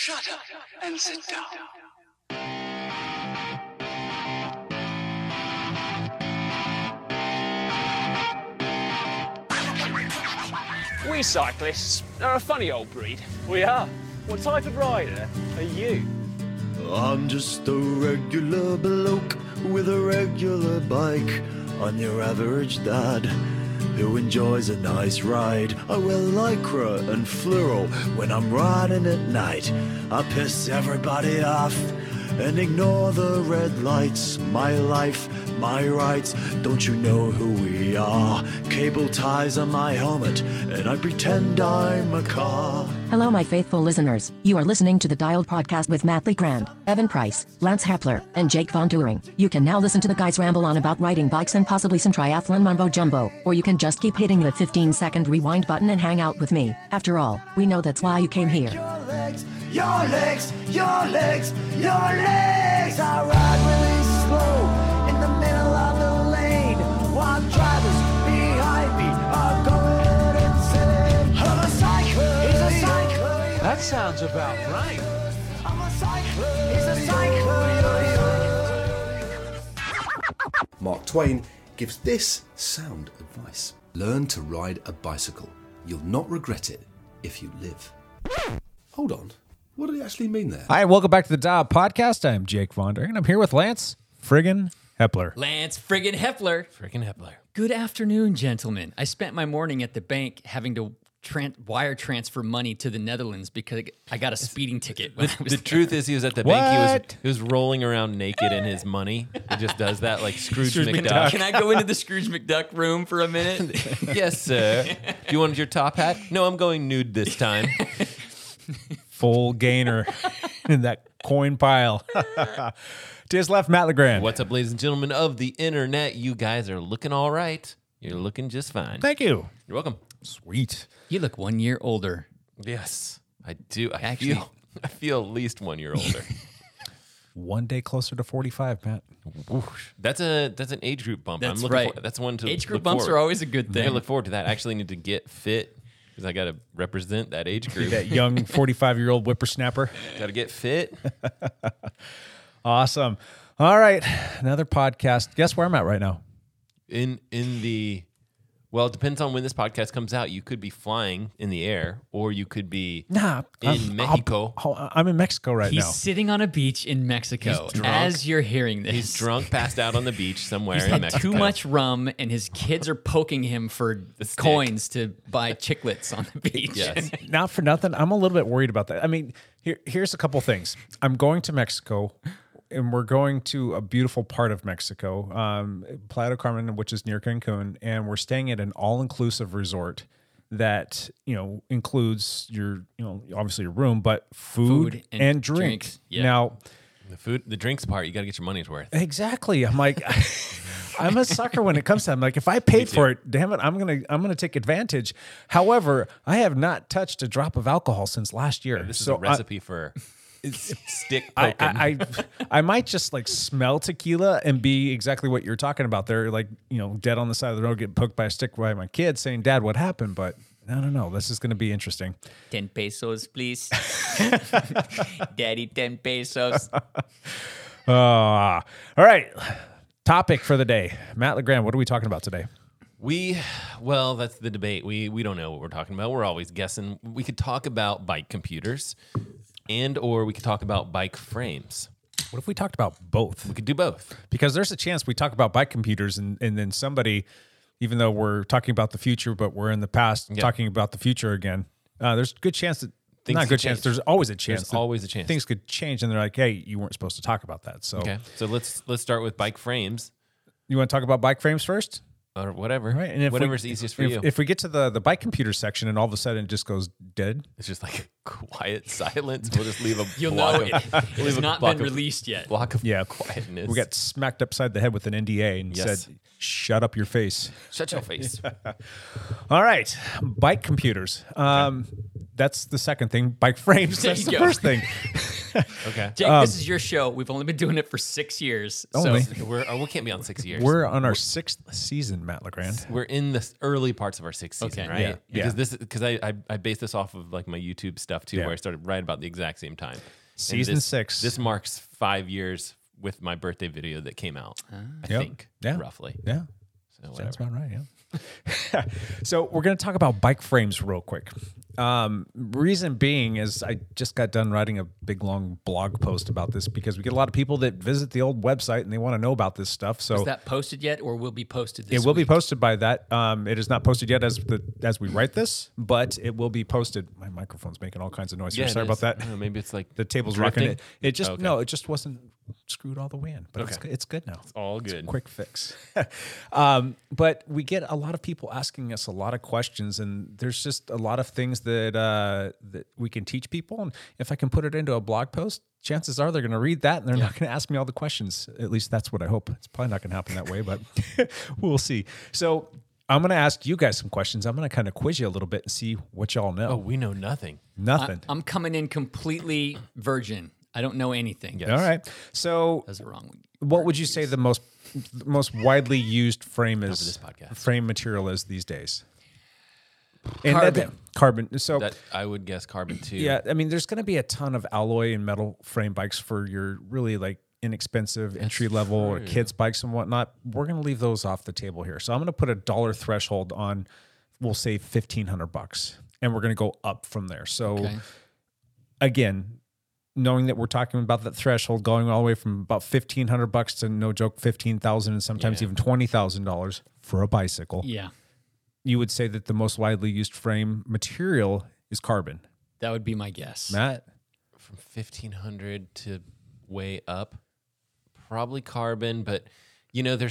Shut up and sit down. We cyclists are a funny old breed. We are. What type of rider are you? I'm just a regular bloke with a regular bike. I'm your average dad who enjoys a nice ride. I wear lycra and fluoro when I'm riding at night. I piss everybody off and ignore the red lights. My life, my rights, don't you know who we are? Cable ties on my helmet and I pretend I'm a car. Hello, my faithful listeners. You are listening to the Dialed Podcast with Matt Lee Grand, Evan Price, Lance Hepler, and Jake Von Turing. You can now listen to the guys ramble on about riding bikes and possibly some triathlon mumbo jumbo, or you can just keep hitting the 15-second rewind button and hang out with me. After all, we know that's why you came here. Your legs, your legs, your legs, your legs. I ride really slow in the middle of the lane while drivers behind me are going insane. I'm a cyclist. He's a cyclist. That sounds about right. I'm a cyclist. He's a cyclist. Mark Twain gives this sound advice. Learn to ride a bicycle. You'll not regret it if you live. Hold on. What did he actually mean there? Hi, welcome back to the Dial Podcast. I'm Jake Vonder, and I'm here with Lance friggin' Hepler. Lance friggin' Hepler. Freaking Hepler. Good afternoon, gentlemen. I spent my morning at the bank having to wire transfer money to the Netherlands because I got a speeding ticket. When I was The truth is, he was at the bank. He was rolling around naked in his money. He just does that like Scrooge McDuck. Can I go into the Scrooge McDuck room for a minute? Yes, sir. Do you want your top hat? No, I'm going nude this time. Full gainer in that coin pile. To his left, Matt LeGrand. What's up, ladies and gentlemen of the internet? You guys are looking all right. You're looking just fine. Thank you. You're welcome. Sweet. You look 1 year older. Yes, I do. I Actually- feel at least 1 year older. One day closer to 45, Matt. Whoosh. That's an age group bump. That's I'm looking right. that's one to Age group look bumps forward. are always a good I thing. look forward to that. I actually need to get fit because I got to represent that age group. That young 45-year-old whippersnapper. Got to get fit. Awesome. All right, another podcast. Guess where I'm at right now? Well, it depends on when this podcast comes out. You could be flying in the air, or you could be in Mexico. I'm in Mexico right He's now. sitting on a beach in Mexico He's drunk. as you're hearing this. He's drunk, passed out on the beach somewhere He's in had Mexico. too much rum, and his kids are poking him for stick. coins to buy chiclets on the beach. Yes. Not for nothing, I'm a little bit worried about that. I mean, here's a couple things. I'm going to Mexico, and we're going to a beautiful part of Mexico, Playa del Carmen, which is near Cancun, and we're staying at an all-inclusive resort that, includes your, obviously your room, but food and drinks. Yeah. Now, The drinks part, you got to get your money's worth. exactly. I'm like, I'm a sucker when it comes to that. I'm like, if I paid for it, damn it, I'm gonna take advantage. However, I have not touched a drop of alcohol since last year. This is a recipe for stick poking. I might just like smell tequila and be exactly what you're talking about there, like, dead on the side of the road, getting poked by a stick by my kid saying, "Dad, what happened?" But I don't know. This is going to be interesting. 10 pesos, please. Daddy, 10 pesos. All right. Topic for the day. Matt LeGrand, what are we talking about today? Well, that's the debate. We don't know what we're talking about. We're always guessing. We could talk about bike computers or we could talk about bike frames. What if we talked about both? We could do both. Because there's a chance we talk about bike computers and then somebody, even though we're talking about the future, but we're in the past talking about the future again, there's a good chance that, Things not a could good chance, change. there's always a chance. There's that always a chance. Things could change and they're like, hey, you weren't supposed to talk about that. So Okay. So let's start with bike frames you want to talk about bike frames first? or whatever. Right. And if Whatever's easiest for you. If we get to the bike computer section and all of a sudden it just goes dead. It's just like quiet silence. We'll just leave a You'll block know of, it we'll has leave a not block been of- released yet. block of Yeah. quietness. We got smacked upside the head with an NDA and Yes. said, shut up your face. Shut your face. All right. Bike computers. That's the second thing. Bike frames. There That's you the go. first thing. Okay. Jake, this is your show. We've only been doing it for 6 years. Only. So We can't be on 6 years. We're on our 6th season, Matt LeGrand. We're in the early parts of our 6th season, Okay. right? Yeah. Because I based this off of like my YouTube stuff too, Yeah. where I started right about the exact same time. And Season 6. This marks 5 years with my birthday video that came out. I Yep. think, Yeah. roughly. Yeah. So That's whatever. about right, yeah. So we're going to talk about bike frames real quick. Reason being is I just got done writing a big long blog post about this because we get a lot of people that visit the old website and they want to know about this stuff. So is that posted yet, or will be posted this it will be week? posted by that. It is not posted yet as we write this, but it will be posted. My microphone's making all kinds of noise. Yeah, Sorry it about is. that. I don't know, maybe it's like The table's drifting? rocking. It just Okay. no, it just wasn't screwed all the way in, but Okay. it's good now. all good. Quick fix. But we get a lot of people asking us a lot of questions, and there's just a lot of things that we can teach people. And if I can put it into a blog post, chances are they're going to read that and they're not going to ask me all the questions. At least that's what I hope. It's probably not going to happen that way, but we'll see. So I'm going to ask you guys some questions. I'm going to kind of quiz you a little bit and see what y'all know. Oh, we know nothing. Nothing. I'm coming in completely virgin. I don't know anything. All right. So That's wrong. what would you say the most widely used frame is? this podcast. Frame material is these days? And Carbon. Carbon. So That I would guess carbon too. yeah, I mean, there's going to be a ton of alloy and metal frame bikes for your really like inexpensive entry level or kids bikes and whatnot. We're going to leave those off the table here. So I'm going to put a dollar threshold on, we'll say $1,500, and we're going to go up from there. So Okay. again, knowing that we're talking about that threshold going all the way from about $1,500 to no joke $15,000 and sometimes Yeah. even $20,000 for a bicycle, Yeah, you would say that the most widely used frame material is carbon. that would be my guess. Matt? From 1,500 to way up, probably carbon. But you know,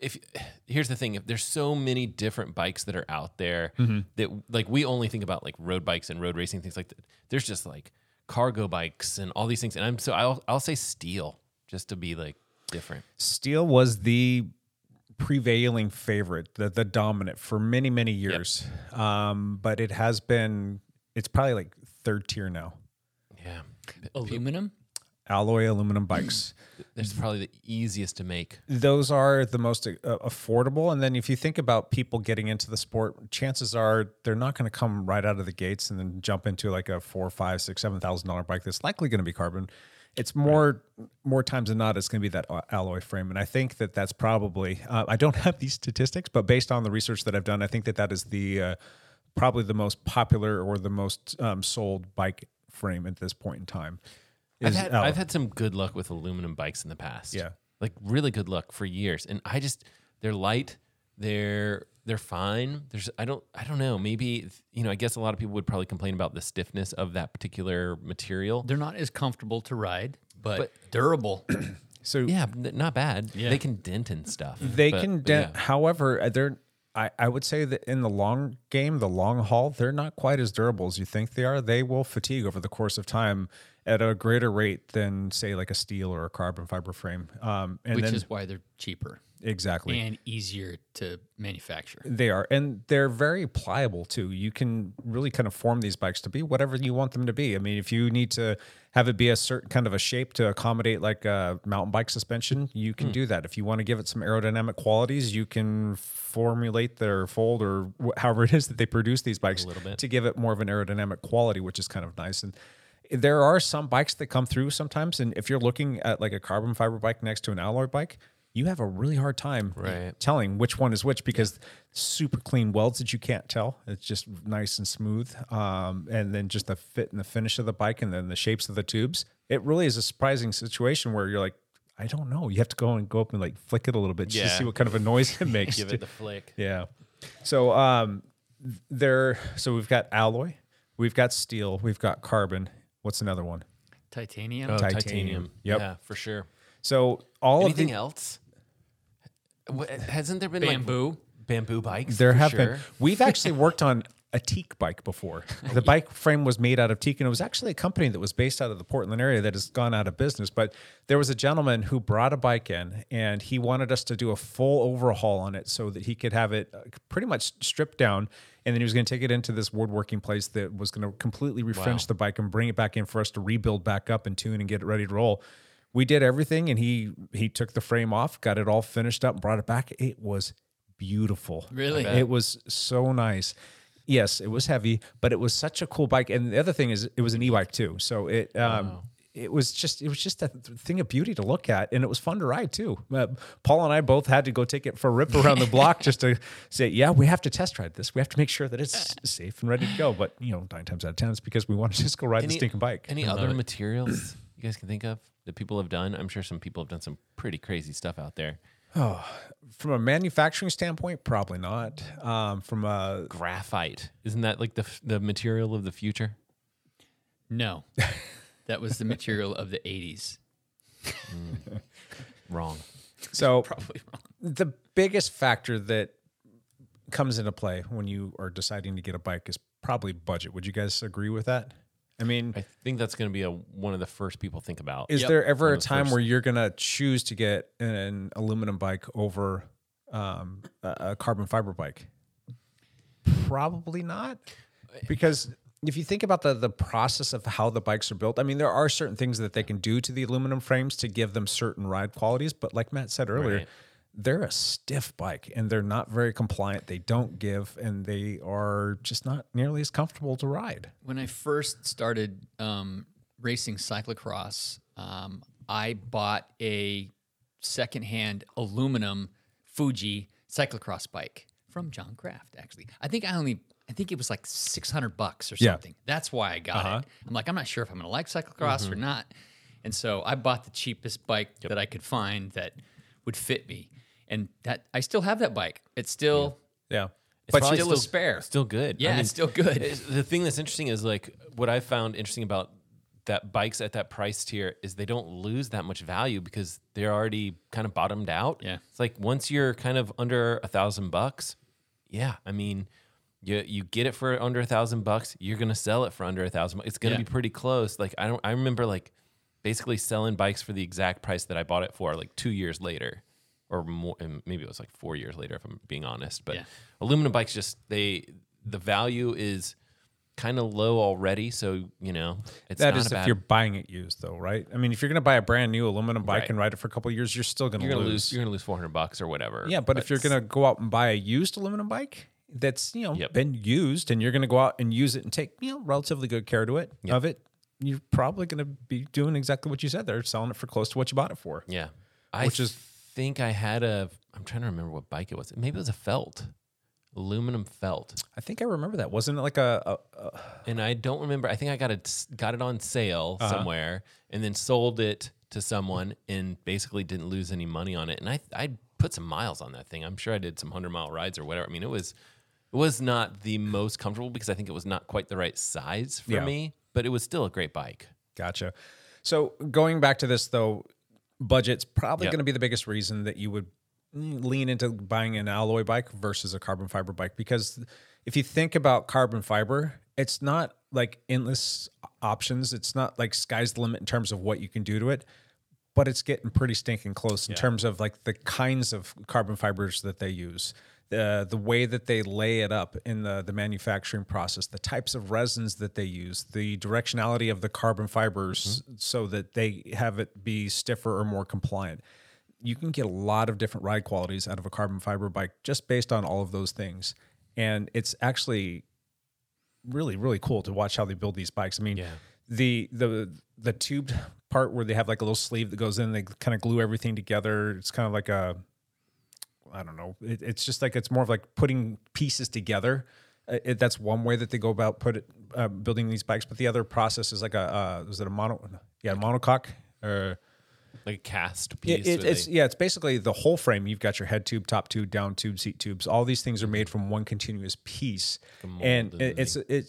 here's the thing: if there's so many different bikes that are out there that like we only think about like road bikes and road racing things like that. There's just like cargo bikes and all these things. And I'll say steel just to be like different. Steel was the prevailing favorite, the dominant for many, many years. But it's probably like third tier now. Yeah, Aluminum. Alloy aluminum bikes. that's probably the easiest to make. Those are the most affordable. And then if you think about people getting into the sport, chances are they're not going to come right out of the gates and then jump into like a $4,000, $5,000, $6,000, $7,000 bike that's likely going to be carbon. It's more times than not, it's going to be that alloy frame. And I think that that's probably, I don't have these statistics, but based on the research that I've done, I think that is the probably the most popular or the most sold bike frame at this point in time. I've had some good luck with aluminum bikes in the past. Yeah. Like really good luck for years. And they're light, they're fine. I don't know. Maybe, I guess a lot of people would probably complain about the stiffness of that particular material. They're not as comfortable to ride, but durable. So Yeah, not bad. Yeah. They can dent and stuff. they but- can but dent. yeah. However, I would say that in the long game, the long haul, they're not quite as durable as you think they are. They will fatigue over the course of time at a greater rate than, say, like a steel or a carbon fiber frame. Which is why they're cheaper exactly. and easier to manufacture. They are, and they're very pliable too. You can really kind of form these bikes to be whatever you want them to be. I mean, if you need to have it be a certain kind of a shape to accommodate like a mountain bike suspension, you can do that. If you want to give it some aerodynamic qualities, you can formulate their fold or however it is that they produce these bikes little bit. to give it more of an aerodynamic quality, which is kind of nice. And there are some bikes that come through sometimes, and if you're looking at like a carbon fiber bike next to an alloy bike, you have a really hard time telling which one is which because super clean welds that you can't tell. It's just nice and smooth. And then just the fit and the finish of the bike and then the shapes of the tubes. It really is a surprising situation where you're like, I don't know. You have to go up and like flick it a little bit just to Yeah. see what kind of a noise it makes. Give it the flick. Yeah. So so we've got alloy, we've got steel, we've got carbon. What's another one? Titanium. Oh, Titanium. titanium. Yep. Yeah, for sure. So all Anything of the else? Hasn't there been Bamboo. like bamboo bikes? there for have sure? been. We've actually worked on a teak bike before. The bike frame was made out of teak, and it was actually a company that was based out of the Portland area that has gone out of business. But there was a gentleman who brought a bike in, and he wanted us to do a full overhaul on it so that he could have it pretty much stripped down, and then he was going to take it into this woodworking place that was going to completely refinish the bike and bring it back in for us to rebuild back up and tune and get it ready to roll. We did everything, and he took the frame off, got it all finished up, and brought it back. It was beautiful. Really? It was so nice. Yes, it was heavy, but it was such a cool bike. And the other thing is, it was an e-bike too. So it was just a thing of beauty to look at, and it was fun to ride too. Paul and I both had to go take it for a rip around the block just to say, yeah, we have to test ride this. We have to make sure that it's safe and ready to go. But 9 times out of 10, it's because we want to just go ride the stinking bike. Any other materials you guys can think of that people have done? I'm sure some people have done some pretty crazy stuff out there. Oh, from a manufacturing standpoint, probably not. From a Graphite, isn't that like the material of the future? No, that was the material of the 80s. Wrong. So Probably wrong. the biggest factor that comes into play when you are deciding to get a bike is probably budget. Would you guys agree with that? I mean, I think that's going to be one of the first people think about. is Yep. there ever One a of the time first. where you're going to choose to get an aluminum bike over a carbon fiber bike? Probably not. Because if you think about the process of how the bikes are built, I mean, there are certain things that they can do to the aluminum frames to give them certain ride qualities. But like Matt said earlier, Right. they're a stiff bike and they're not very compliant. They don't give, and they are just not nearly as comfortable to ride. When I first started racing cyclocross, I bought a secondhand aluminum Fuji cyclocross bike from John Kraft. Actually, I think it was like $600 or Yeah. something. That's why I got it. I'm like, I'm not sure if I'm going to like cyclocross or not, and so I bought the cheapest bike that I could find that would fit me, and that I still have that bike. It's still. Yeah. But probably still a spare. Still good. Yeah, it's still good. The thing that's interesting is like what I found interesting about that bikes at that price tier is they don't lose that much value because they're already kind of bottomed out. Yeah. It's like once you're kind of under $1,000, yeah, I mean, you get it for under $1,000, you're gonna sell it for under $1,000. It's gonna Yeah. be pretty close. Like I remember like basically selling bikes for the exact price that I bought it for like 2 years later. Or more, and maybe it was like 4 years later, if I'm being honest. But Yeah. aluminum bikes the value is kind of low already. So it's That not is a if bad, you're buying it used, though, right? I mean, if you're going to buy a brand new aluminum bike Right. and ride it for a couple of years, you're still going to you're lose. gonna lose $400 or whatever. Yeah, but if you're going to go out and buy a used aluminum bike that's Yep. been used, and you're going to go out and use it and take relatively good care of it, you're probably going to be doing exactly what you said. They're selling it for close to what you bought it for. yeah, Which is- think I had I'm trying to remember what bike it was. Maybe it was a felt, aluminum felt. I think I remember that. Wasn't it like And I don't remember. I think I got it on sale somewhere, and then sold it to someone, and basically didn't lose any money on it. And I put some miles on that thing. I'm sure I did some 100-mile rides or whatever. I mean, it was not the most comfortable because I think it was not quite the right size for Yeah. me, but it was still a great bike. Gotcha. So going back to this though, budget's probably Yep. going to be the biggest reason that you would lean into buying an alloy bike versus a carbon fiber bike. Because if you think about carbon fiber, it's not like endless options. It's not like sky's the limit in terms of what you can do to it, but it's getting pretty stinking close in terms of like the kinds of carbon fibers that they use. The way that they lay it up in the manufacturing process, the types of resins that they use, the directionality of the carbon fibers so that they have it be stiffer or more compliant. You can get a lot of different ride qualities out of a carbon fiber bike just based on all of those things. And it's actually really, really cool to watch how they build these bikes. I mean, the tubed part where they have like a little sleeve that goes in, they kind of glue everything together. It's kind of like I don't know. It's just like, it's more of like putting pieces together. That's one way that they go about building these bikes. But the other process is like is it a monocoque or Like a cast piece. it's basically the whole frame. You've got your head tube, top tube, down tube, seat tubes. All these things are made from one continuous piece, mold and and it's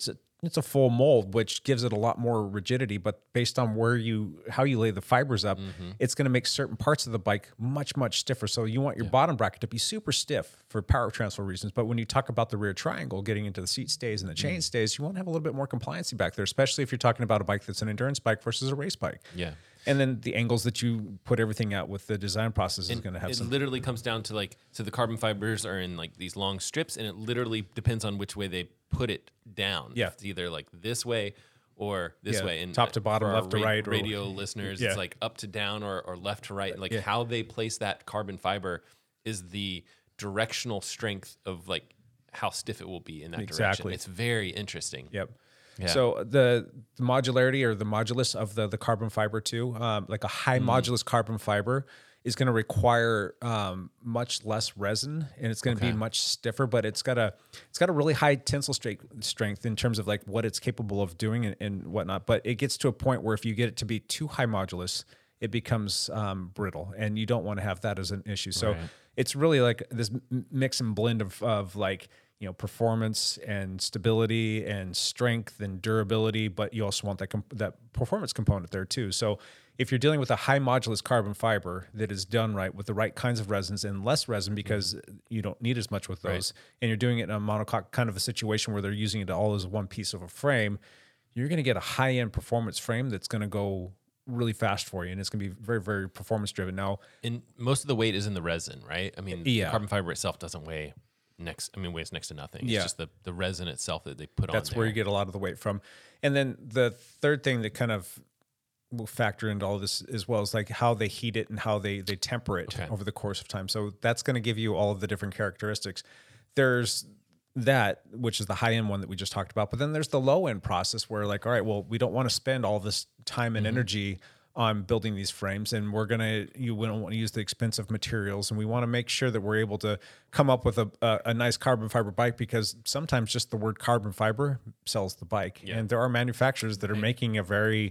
it's a full mold, which gives it a lot more rigidity. But based on how you lay the fibers up, it's going to make certain parts of the bike much stiffer. So you want your bottom bracket to be super stiff for power transfer reasons. But when you talk about the rear triangle, getting into the seat stays and the chain stays, you want to have a little bit more compliancy back there, especially if you're talking about a bike that's an endurance bike versus a race bike. Yeah. And then the angles that you put everything out with the design process is going to have it some. literally comes down to like, so the carbon fibers are in like these long strips, and it literally depends on which way they put it down. Yeah. It's either like this way or this way. And top to bottom, for our left to right, or- radio listeners, Yeah. it's like up to down or left to right. Like how they place that carbon fiber is the directional strength of like how stiff it will be in that direction. Exactly. It's very interesting. Yep. Yeah. So the modularity or the modulus of the carbon fiber too, like a high modulus carbon fiber is going to require much less resin, and it's going to be much stiffer, but it's got a really high tensile strength in terms of like what it's capable of doing and whatnot. But it gets to a point where if you get it to be too high modulus, it becomes brittle, and you don't want to have that as an issue. So it's really like this mix and blend of like, you know, performance and stability and strength and durability, but you also want that performance component there too. So if you're dealing with a high modulus carbon fiber that is done right with the right kinds of resins and less resin because you don't need as much with those, and you're doing it in a monocoque kind of a situation where they're using it all as one piece of a frame, you're going to get a high-end performance frame that's going to go really fast for you, and it's going to be very, very performance driven. Now, And most of the weight is in the resin, right? I mean, the Yeah. carbon fiber itself doesn't weighs next to nothing. It's Yeah. just the resin itself that they put on that's where you get a lot of the weight from. And then the third thing that kind of will factor into all this as well is like how they heat it and how they temper it over the course of time. So that's going to give you all of the different characteristics. There's that, which is the high end one that we just talked about, but then there's the low end process where like, all right, well, we don't want to spend all this time and energy on building these frames, and we don't want to use the expensive materials, and we want to make sure that we're able to come up with a nice carbon fiber bike, because sometimes just the word carbon fiber sells the bike. And there are manufacturers that are making a very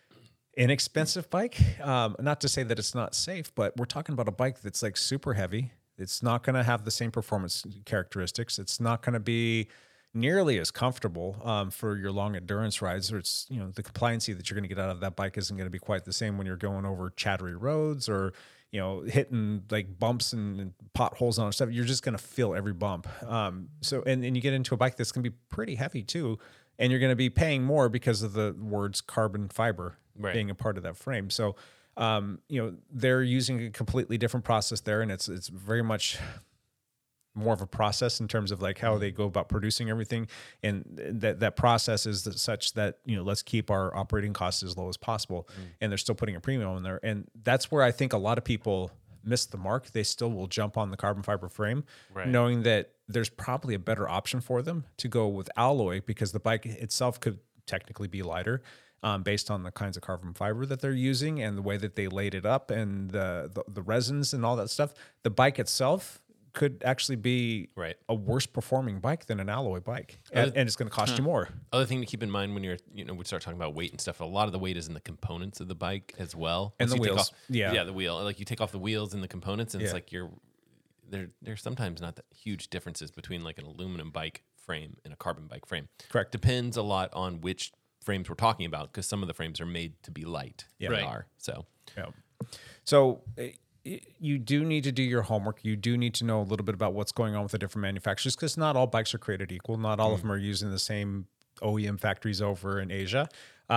inexpensive bike. Not to say that it's not safe, but we're talking about a bike that's like super heavy. It's not going to have the same performance characteristics. It's not going to be nearly as comfortable for your long endurance rides, or it's, you know, the compliancy that you're going to get out of that bike isn't going to be quite the same when you're going over chattery roads or, you know, hitting like bumps and potholes and stuff. You're just going to feel every bump. So you get into a bike that's going to be pretty heavy too, and you're going to be paying more because of the words carbon fiber being a part of that frame. So, you know, they're using a completely different process there, and it's very much more of a process in terms of like how they go about producing everything, and that process is such that, you know, let's keep our operating costs as low as possible, and they're still putting a premium on there. And that's where I think a lot of people miss the mark. They still will jump on the carbon fiber frame, knowing that there's probably a better option for them to go with alloy, because the bike itself could technically be lighter, based on the kinds of carbon fiber that they're using and the way that they laid it up and the resins and all that stuff. The bike itself could actually be a worse performing bike than an alloy bike, and it's going to cost you more. Other thing to keep in mind when we start talking about weight and stuff, a lot of the weight is in the components of the bike as well. And Once the you take wheels. off, the wheel. Like you take off the wheels and the components, and it's like there's sometimes not that huge differences between like an aluminum bike frame and a carbon bike frame. Correct. Depends a lot on which frames we're talking about, because some of the frames are made to be light. Yeah. They Right. are. So So you do need to do your homework. You do need to know a little bit about what's going on with the different manufacturers, because not all bikes are created equal. Not all of them are using the same OEM factories over in Asia.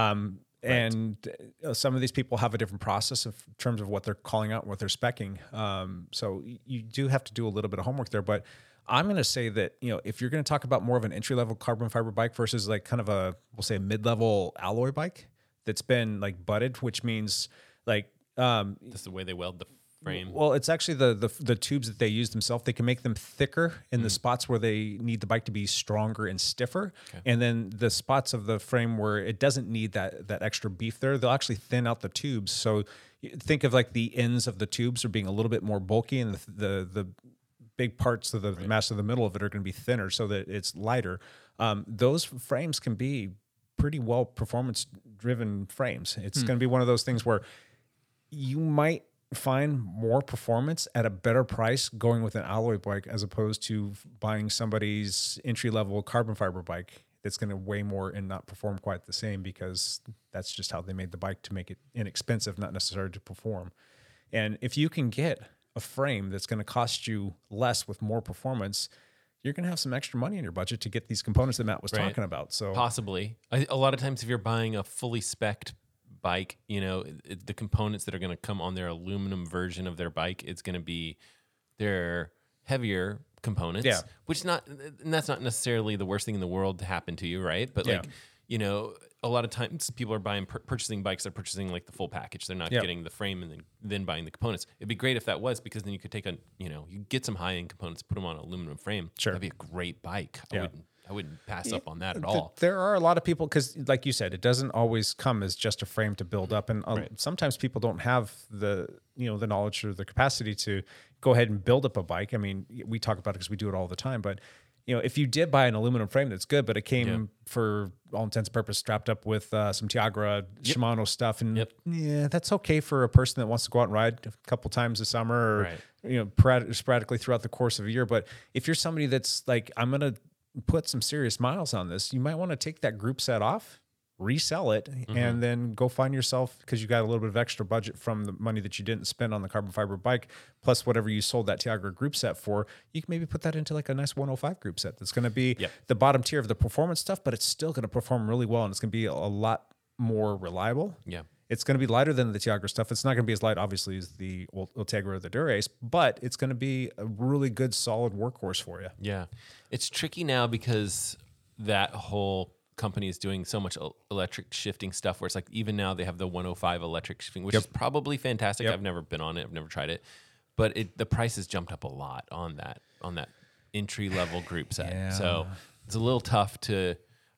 And some of these people have a different process in terms of what they're calling out, what they're speccing. So you do have to do a little bit of homework there. But I'm going to say that, you know, if you're going to talk about more of an entry-level carbon fiber bike versus like kind of we'll say a mid-level alloy bike that's been like butted, which means like that's the way they weld the frame. well, it's actually the tubes that they use themselves. They can make them thicker in the spots where they need the bike to be stronger and stiffer. And then the spots of the frame where it doesn't need that extra beef there, they'll actually thin out the tubes. So think of like the ends of the tubes are being a little bit more bulky, and the big parts of the mass of the middle of it are going to be thinner so that it's lighter. Those frames can be pretty well performance driven frames. It's going to be one of those things where you might find more performance at a better price going with an alloy bike as opposed to buying somebody's entry level carbon fiber bike that's going to weigh more and not perform quite the same, because that's just how they made the bike, to make it inexpensive, not necessarily to perform. And if you can get a frame that's going to cost you less with more performance, you're going to have some extra money in your budget to get these components that Matt was Right. talking about. So Possibly. A lot of times if you're buying a fully spec'd bike, the components that are going to come on their aluminum version of their bike, it's going to be their heavier components, Yeah. and that's not necessarily the worst thing in the world to happen to you, right? But Yeah. a lot of times people are purchasing bikes, they're purchasing like the full package. They're not Yep. getting the frame and then buying the components. It'd be great if that was, because then you could take you get some high end components, put them on an aluminum frame. Sure. That'd be a great bike. Yeah. I wouldn't pass up on that at all. There are a lot of people, because like you said, it doesn't always come as just a frame to build up. And sometimes people don't have the knowledge or the capacity to go ahead and build up a bike. I mean, we talk about it because we do it all the time, but if you did buy an aluminum frame, that's good, but it came for all intents and purposes strapped up with some Tiagra Shimano stuff. And yeah, that's okay for a person that wants to go out and ride a couple times a summer, or, sporadically throughout the course of a year. But if you're somebody that's like, I'm going to put some serious miles on this, you might want to take that group set off, resell it, and then go find yourself, because you got a little bit of extra budget from the money that you didn't spend on the carbon fiber bike, plus whatever you sold that Tiagra group set for. You can maybe put that into like a nice 105 group set that's going to be the bottom tier of the performance stuff, but it's still going to perform really well, and it's going to be a lot more reliable. Yeah. It's going to be lighter than the Tiagra stuff. It's not going to be as light, obviously, as the Ultegra or the Dura-Ace, but it's going to be a really good, solid workhorse for you. Yeah. It's tricky now because that whole company is doing so much electric shifting stuff, where it's like, even now they have the 105 electric shifting, which is probably fantastic. I've never been on it. I've never tried it, but the price has jumped up a lot on that entry level group set. Yeah. So it's a little tough to,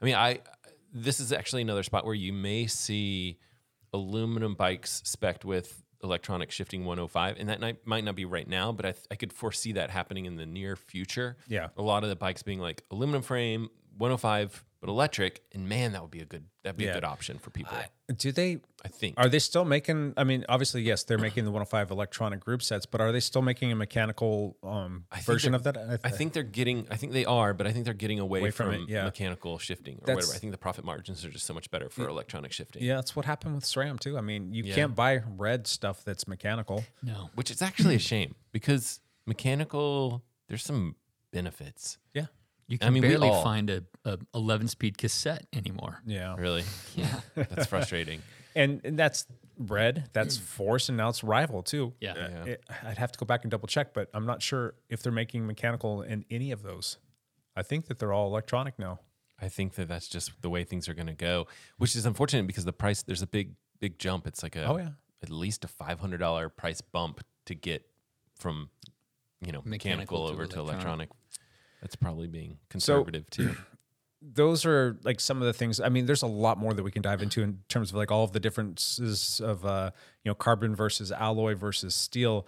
this is actually another spot where you may see aluminum bikes spec'd with electronic shifting 105, and that might not be right now, but I could foresee that happening in the near future. Yeah. A lot of the bikes being like aluminum frame, 105, but electric, and man, that'd be a good option for people. Do they? I think. Are they still making? I mean, obviously, yes, they're making the 105 electronic group sets, but are they still making a mechanical version of that? I think they're getting. I think they are, but I think they're getting away from it, yeah. mechanical shifting or That's- whatever. I think the profit margins are just so much better for electronic shifting. Yeah, that's what happened with SRAM too. I mean, you can't buy red stuff that's mechanical. No. Which is actually a shame, because mechanical, there's some benefits. Yeah, You can we barely all- find a 11-speed cassette anymore. yeah. Really? Yeah. That's frustrating. And that's red. That's Force, and now it's Rival too. Yeah. I'd have to go back and double check, but I'm not sure if they're making mechanical in any of those. I think that they're all electronic now. I think that's just the way things are going to go, which is unfortunate because the price, there's a big jump. It's like at least a $500 price bump to get from, mechanical over to electronic. That's probably being conservative too. Those are like some of the things. I mean, there's a lot more that we can dive into in terms of like all of the differences of carbon versus alloy versus steel.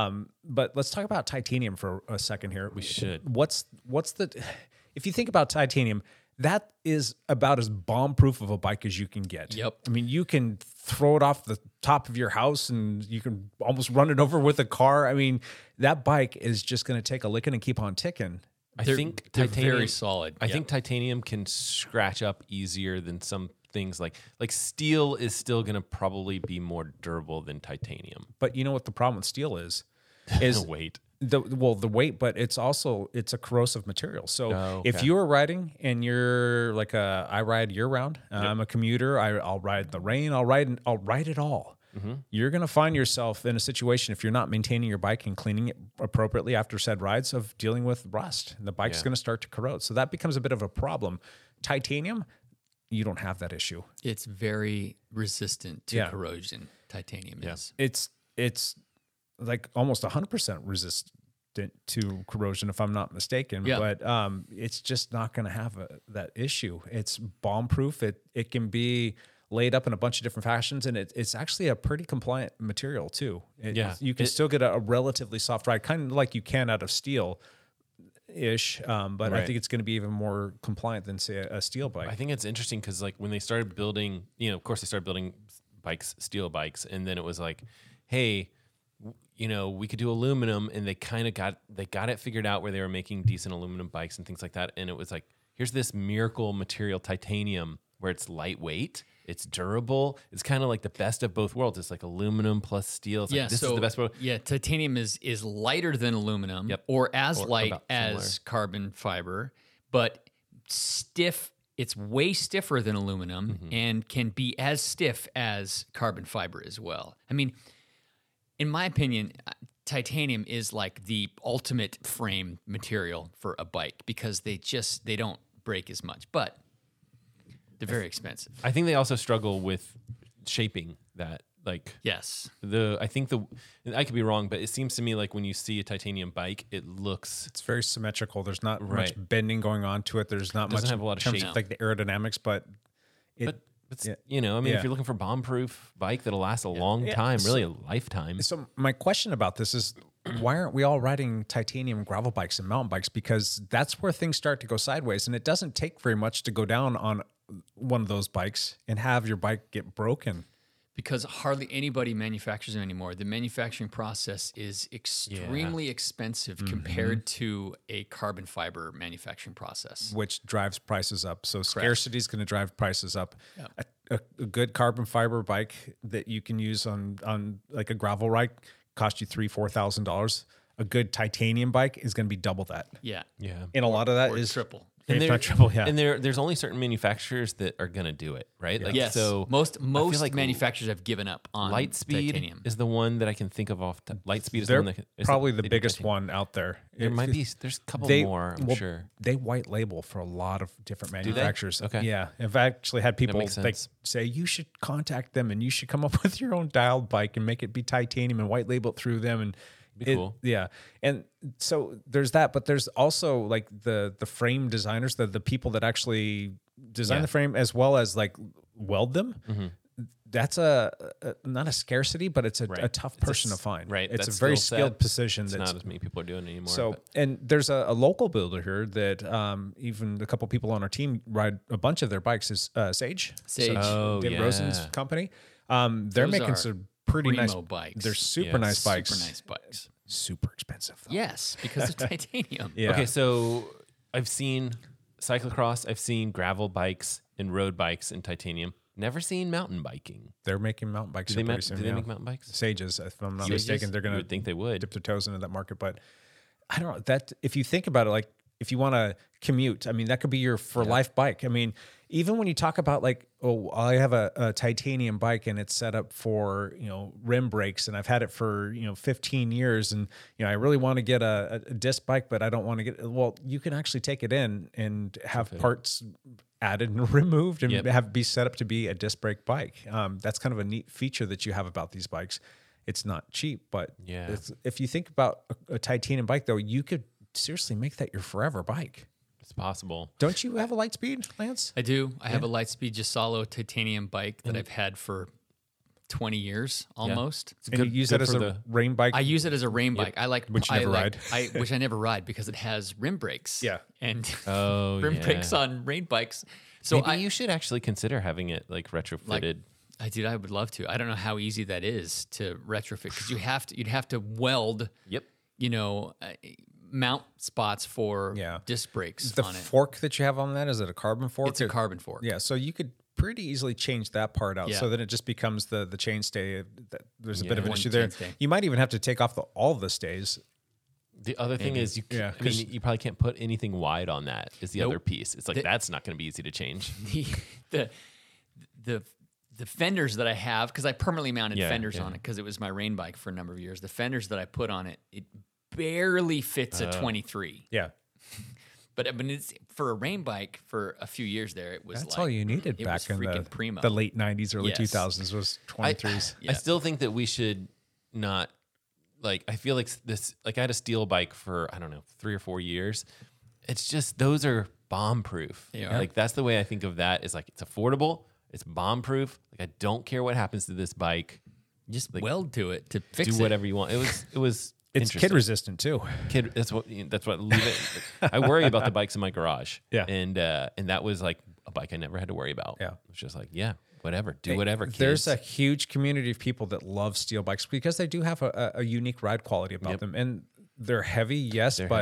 But let's talk about titanium for a second here. We should. What's the? If you think about titanium, that is about as bomb-proof of a bike as you can get. Yep. I mean, you can throw it off the top of your house and you can almost run it over with a car. I mean, that bike is just going to take a licking and keep on ticking. I They're- think they're titanium, very solid. I Yeah. think titanium can scratch up easier than some things like steel is still going to probably be more durable than titanium. But you know what the problem with steel is Weight. the weight, but it's a corrosive material. So Oh, if okay. you are riding and you're like I ride year round, I'm a commuter. I'll ride in the rain. I'll ride it all. Mm-hmm. You're going to find yourself in a situation, if you're not maintaining your bike and cleaning it appropriately after said rides, of dealing with rust. The bike's going to start to corrode. So that becomes a bit of a problem. Titanium, you don't have that issue. It's very resistant to Yeah. corrosion. Titanium is. It's like almost 100% resistant to corrosion, if I'm not mistaken. Yeah. But it's just not going to have that issue. It's bomb-proof. It can be laid up in a bunch of different fashions, and it's actually a pretty compliant material too. You can still get a relatively soft ride, kind of like you can out of steel. But I Right. think it's going to be even more compliant than, say, a steel bike. I think it's interesting because when they started building, of course they started building bikes, steel bikes, and then it was like, hey, we could do aluminum, and they kind of got it figured out where they were making decent aluminum bikes and things like that. And it was like, here's this miracle material, titanium, where it's lightweight, it's durable. It's kind of like the best of both worlds. It's like aluminum plus steel. It's like, this is the best world. Yeah, titanium is lighter than aluminum, or as light about as similar. carbon fiber, but stiff. It's way stiffer than aluminum and can be as stiff as carbon fiber as well. I mean, in my opinion, titanium is like the ultimate frame material for a bike because they don't break as much, but they're very expensive. I think they also struggle with shaping that. Like, Yes. I could be wrong, but it seems to me like when you see a titanium bike, it looks It's very symmetrical. There's not much Right. bending going on to it. There's not Doesn't much have a lot of in terms shape. like the aerodynamics, but it's, yeah. you know, I mean, Yeah. if you're looking for bomb-proof bike that'll last a long time, really a lifetime. So my question about this is, why aren't we all riding titanium gravel bikes and mountain bikes? Because that's where things start to go sideways, and it doesn't take very much to go down on one of those bikes and have your bike get broken. Because hardly anybody manufactures them anymore. The manufacturing process is extremely expensive compared to a carbon fiber manufacturing process. Which drives prices up. So scarcity is going to drive prices up. A good carbon fiber bike that you can use on like a gravel ride cost you $3,000-$4,000. A good titanium bike is going to be double that. Yeah. Yeah. And a lot of that Or is triple. If not triple, yeah. And there's only certain manufacturers that are going to do it, right? Like, Yes. so most like manufacturers have given up on Lightspeed titanium. is the one that I can think of off. Lightspeed is They're the one that is probably the they do biggest titanium. one out there. There might be. There's a couple more. I'm sure. They white label for a lot of different manufacturers. Okay. Yeah. I've actually had people makes like sense. say you should contact them and you should come up with your own dialed bike and make it be titanium and white label it through them and Be cool. Yeah. And so there's that, but there's also like the frame designers, the people that actually design Yeah. the frame as well as like weld them. That's a not a scarcity, but it's a tough person to find. Right. It's that a very skill skilled set, position. It's That's not as many people are doing it anymore. so, but- and there's a local builder here that even a couple people on our team ride a bunch of their bikes is Sage. Sage. Oh, Dave yeah. Rosen's company. They're Those making are some pretty nice primo bikes. They're super Yeah, nice bikes. Super nice bikes. Super expensive. Though. Yes, because of titanium. Yeah. Okay, so I've seen cyclocross, I've seen gravel bikes and road bikes in titanium. Never seen mountain biking. They're making mountain bikes Do they, here pretty soon. do they yeah. make mountain bikes? Sages, if I'm not Sages? mistaken, they're You going would think they would. dip their toes into that market. But I don't know that if you think about it, like if you want to commute, I mean, that could be your for life bike. I mean, even when you talk about like, oh, I have a titanium bike and it's set up for, rim brakes and I've had it for, 15 years. And, I really want to get a disc bike, but I don't want to get, well, you can actually take it in and have parts added and removed and have be set up to be a disc brake bike. That's kind of a neat feature that you have about these bikes. It's not cheap, but if you think about a titanium bike though, you could seriously make that your forever bike. It's possible. Don't you have a Lightspeed, Lance? I do. I have a Lightspeed Gisalo titanium bike that I've had for 20 years almost. And you use that as for a rain bike? I use it as a rain bike. I like Which you never ride. which I never ride because it has rim brakes. Yeah. and Oh, rim yeah. brakes on rain bikes. So Maybe you should actually consider having it like retrofitted. I would love to. I don't know how easy that is to retrofit because you'd have to weld. Yep. Mount spots for disc brakes the on it. fork that you have on that, is it a carbon fork? It's a carbon fork. Yeah, so you could pretty easily change that part out. Yeah. So then it just becomes the chainstay. There's a bit of an One issue there. chainstay. You might even have to take off all the stays. The other thing is, Yeah, I mean, you probably can't put anything wide on that. Is the Nope. other piece? It's like that's not going to be easy to change. the fenders that I have, because I permanently mounted Yeah, fenders yeah. on it because it was my rain bike for a number of years. The fenders that I put on it, it barely fits a 23. Yeah. But I mean, it's for a rain bike for a few years there. It was That's like, all you needed it back was in freaking primo. the late 90s, early Yes. 2000s was 23s. I still think that we should not like. I feel like this. Like I had a steel bike for 3 or 4 years. It's just those are bomb proof. They are. Like that's the way I think of that. Is like it's affordable. It's bomb proof. Like I don't care what happens to this bike. Just weld to it to fix Do it. whatever you want. It was. It's kid interesting. resistant too. Kid, that's what. Leave it. I worry about the bikes in my garage. Yeah. and that was like a bike I never had to worry about. Yeah. it was just like whatever, do whatever. Kids. There's a huge community of people that love steel bikes because they do have a unique ride quality about them, and they're heavy, yes, They're but heavy.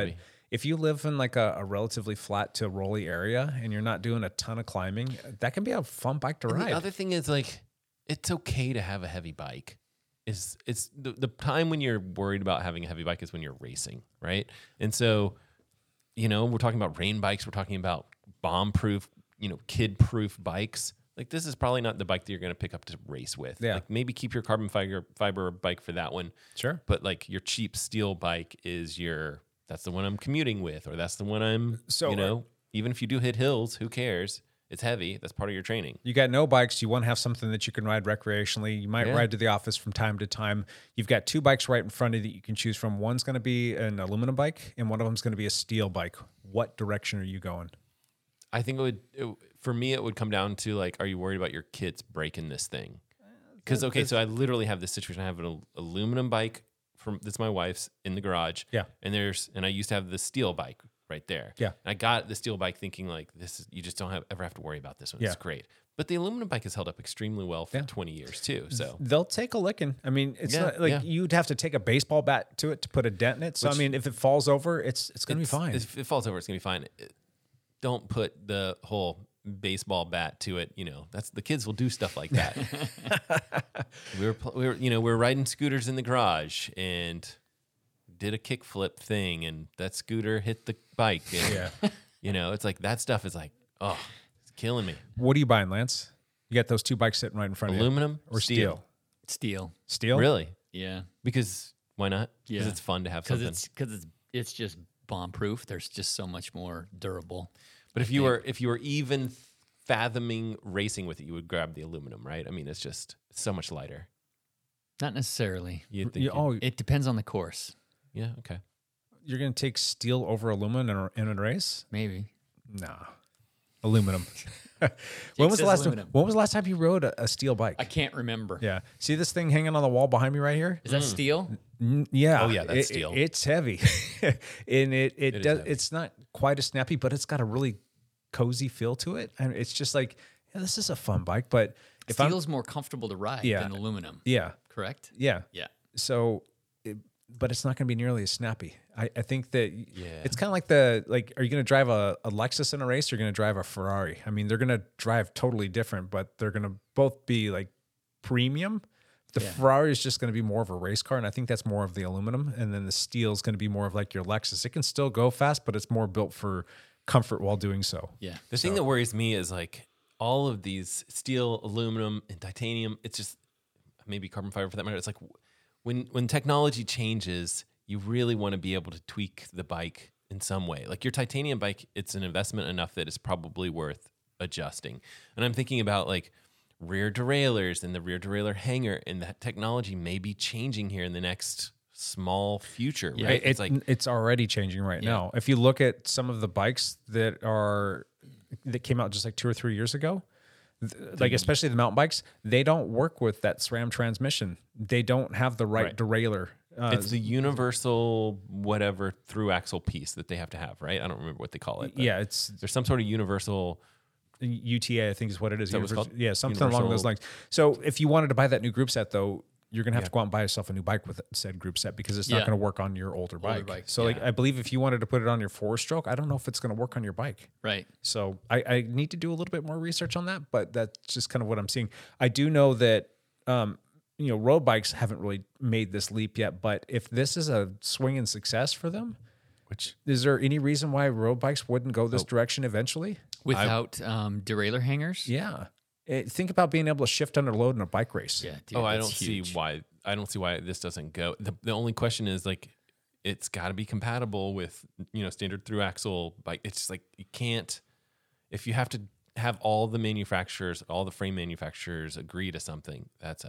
if you live in like a relatively flat to rolly area and you're not doing a ton of climbing, that can be a fun bike to And ride. the other thing is like, it's okay to have a heavy bike. It's the time when you're worried about having a heavy bike is when you're racing, right? And so, you know, we're talking about rain bikes. We're talking about bomb-proof, you know, kid-proof bikes. Like this is probably not the bike that you're going to pick up to race with. Yeah. Like maybe keep your carbon fiber bike for that one. Sure. But like your cheap steel bike is that's the one I'm commuting with, or that's the one I'm, So, you know, even if you do hit hills, who cares? It's heavy. That's part of your training. You got no bikes. You want to have something that you can ride recreationally. You might Yeah. ride to the office from time to time. You've got 2 bikes right in front of you that you can choose from. One's going to be an aluminum bike, and one of them's going to be a steel bike. What direction are you going? I think for me, it would come down to like, are you worried about your kids breaking this thing? Because, okay, so I literally have this situation. I have an aluminum bike that's my wife's in the garage. Yeah. And I used to have the steel bike right there. Yeah. And I got the steel bike thinking like, you just don't ever have to worry about this one. Yeah. It's great. But the aluminum bike has held up extremely well for 20 years too. So They'll take a licking. I mean, it's Yeah, not like yeah. you'd have to take a baseball bat to it to put a dent in it. So, I mean, if it falls over, it's going to be fine. If it falls over, it's going to be fine. Don't put the whole baseball bat to it. You know, the kids will do stuff like that. we were riding scooters in the garage and did a kickflip thing, and that scooter hit the bike. And, you know, it's like that stuff is like, oh, it's killing me. What are you buying, Lance? You got those 2 bikes sitting right in front of you. Aluminum or steel? Steel. Steel? Really? Yeah. Because why not? Yeah. Because it's fun to have Because something. it's just bomb proof. There's just so much more durable. But if you were even fathoming racing with it, you would grab the aluminum, right? I mean, it's just so much lighter. Not necessarily. You'd think, It depends on the course. yeah, okay. You're going to take steel over aluminum in a race? Maybe. Nah. Aluminum. When was says aluminum. the last time you rode a steel bike? I can't remember. Yeah. See this thing hanging on the wall behind me right here? Is that steel? Yeah. Oh, yeah, that's steel. It's heavy. And it is does heavy. it's not quite as snappy, but it's got a really cozy feel to it. And it's just like, yeah, this is a fun bike, but if I'm Steel's more comfortable to ride Yeah. than aluminum. yeah. Correct? Yeah. Yeah. So but it's not going to be nearly as snappy. I think that Yeah. it's kind of like are you going to drive a Lexus in a race or are you going to drive a Ferrari? I mean, they're going to drive totally different, but they're going to both be like premium. The Ferrari is just going to be more of a race car, and I think that's more of the aluminum. And then the steel is going to be more of like your Lexus. It can still go fast, but it's more built for comfort while doing so. Yeah. The thing that worries me is like all of these steel, aluminum, and titanium. It's just maybe carbon fiber for that matter. It's like when technology changes, you really want to be able to tweak the bike in some way. Like your titanium bike, it's an investment enough that it's probably worth adjusting. And I'm thinking about like rear derailleurs and the rear derailleur hanger, and that technology may be changing here in the next small future, right? It's already changing right now. If you look at some of the bikes that came out just like 2 or 3 years ago, like especially the mountain bikes, they don't work with that SRAM transmission. They don't have the right derailleur. It's the universal whatever through axle piece that they have to have, right? I don't remember what they call it. but Yeah, it's there's some sort of universal. UTA, I think is what it is. that what it's called? Yeah, something along those Universal- lines. So if you wanted to buy that new group set, though, you're going to have to go out and buy yourself a new bike with said group set because it's not Yeah. going to work on your older bike. bike, So like, I believe if you wanted to put it on your 4-stroke, I don't know if it's going to work on your bike. Right. So I need to do a little bit more research on that, but that's just kind of what I'm seeing. I do know that, road bikes haven't really made this leap yet, but if this is a swinging success for them, is there any reason why road bikes wouldn't go this direction eventually? Without derailleur hangers? Yeah. Think about being able to shift under load in a bike race. Yeah. Dude, I that's don't huge. see why. I don't see why this doesn't go. The only question is like, it's got to be compatible with standard through axle bike. It's just like you can't. If you have to have all the manufacturers, all the frame manufacturers agree to something, it's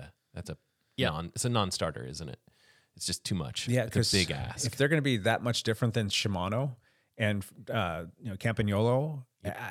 a non-starter, isn't it? It's just too much. Yeah, it's a big ask. If they're going to be that much different than Shimano and Campagnolo,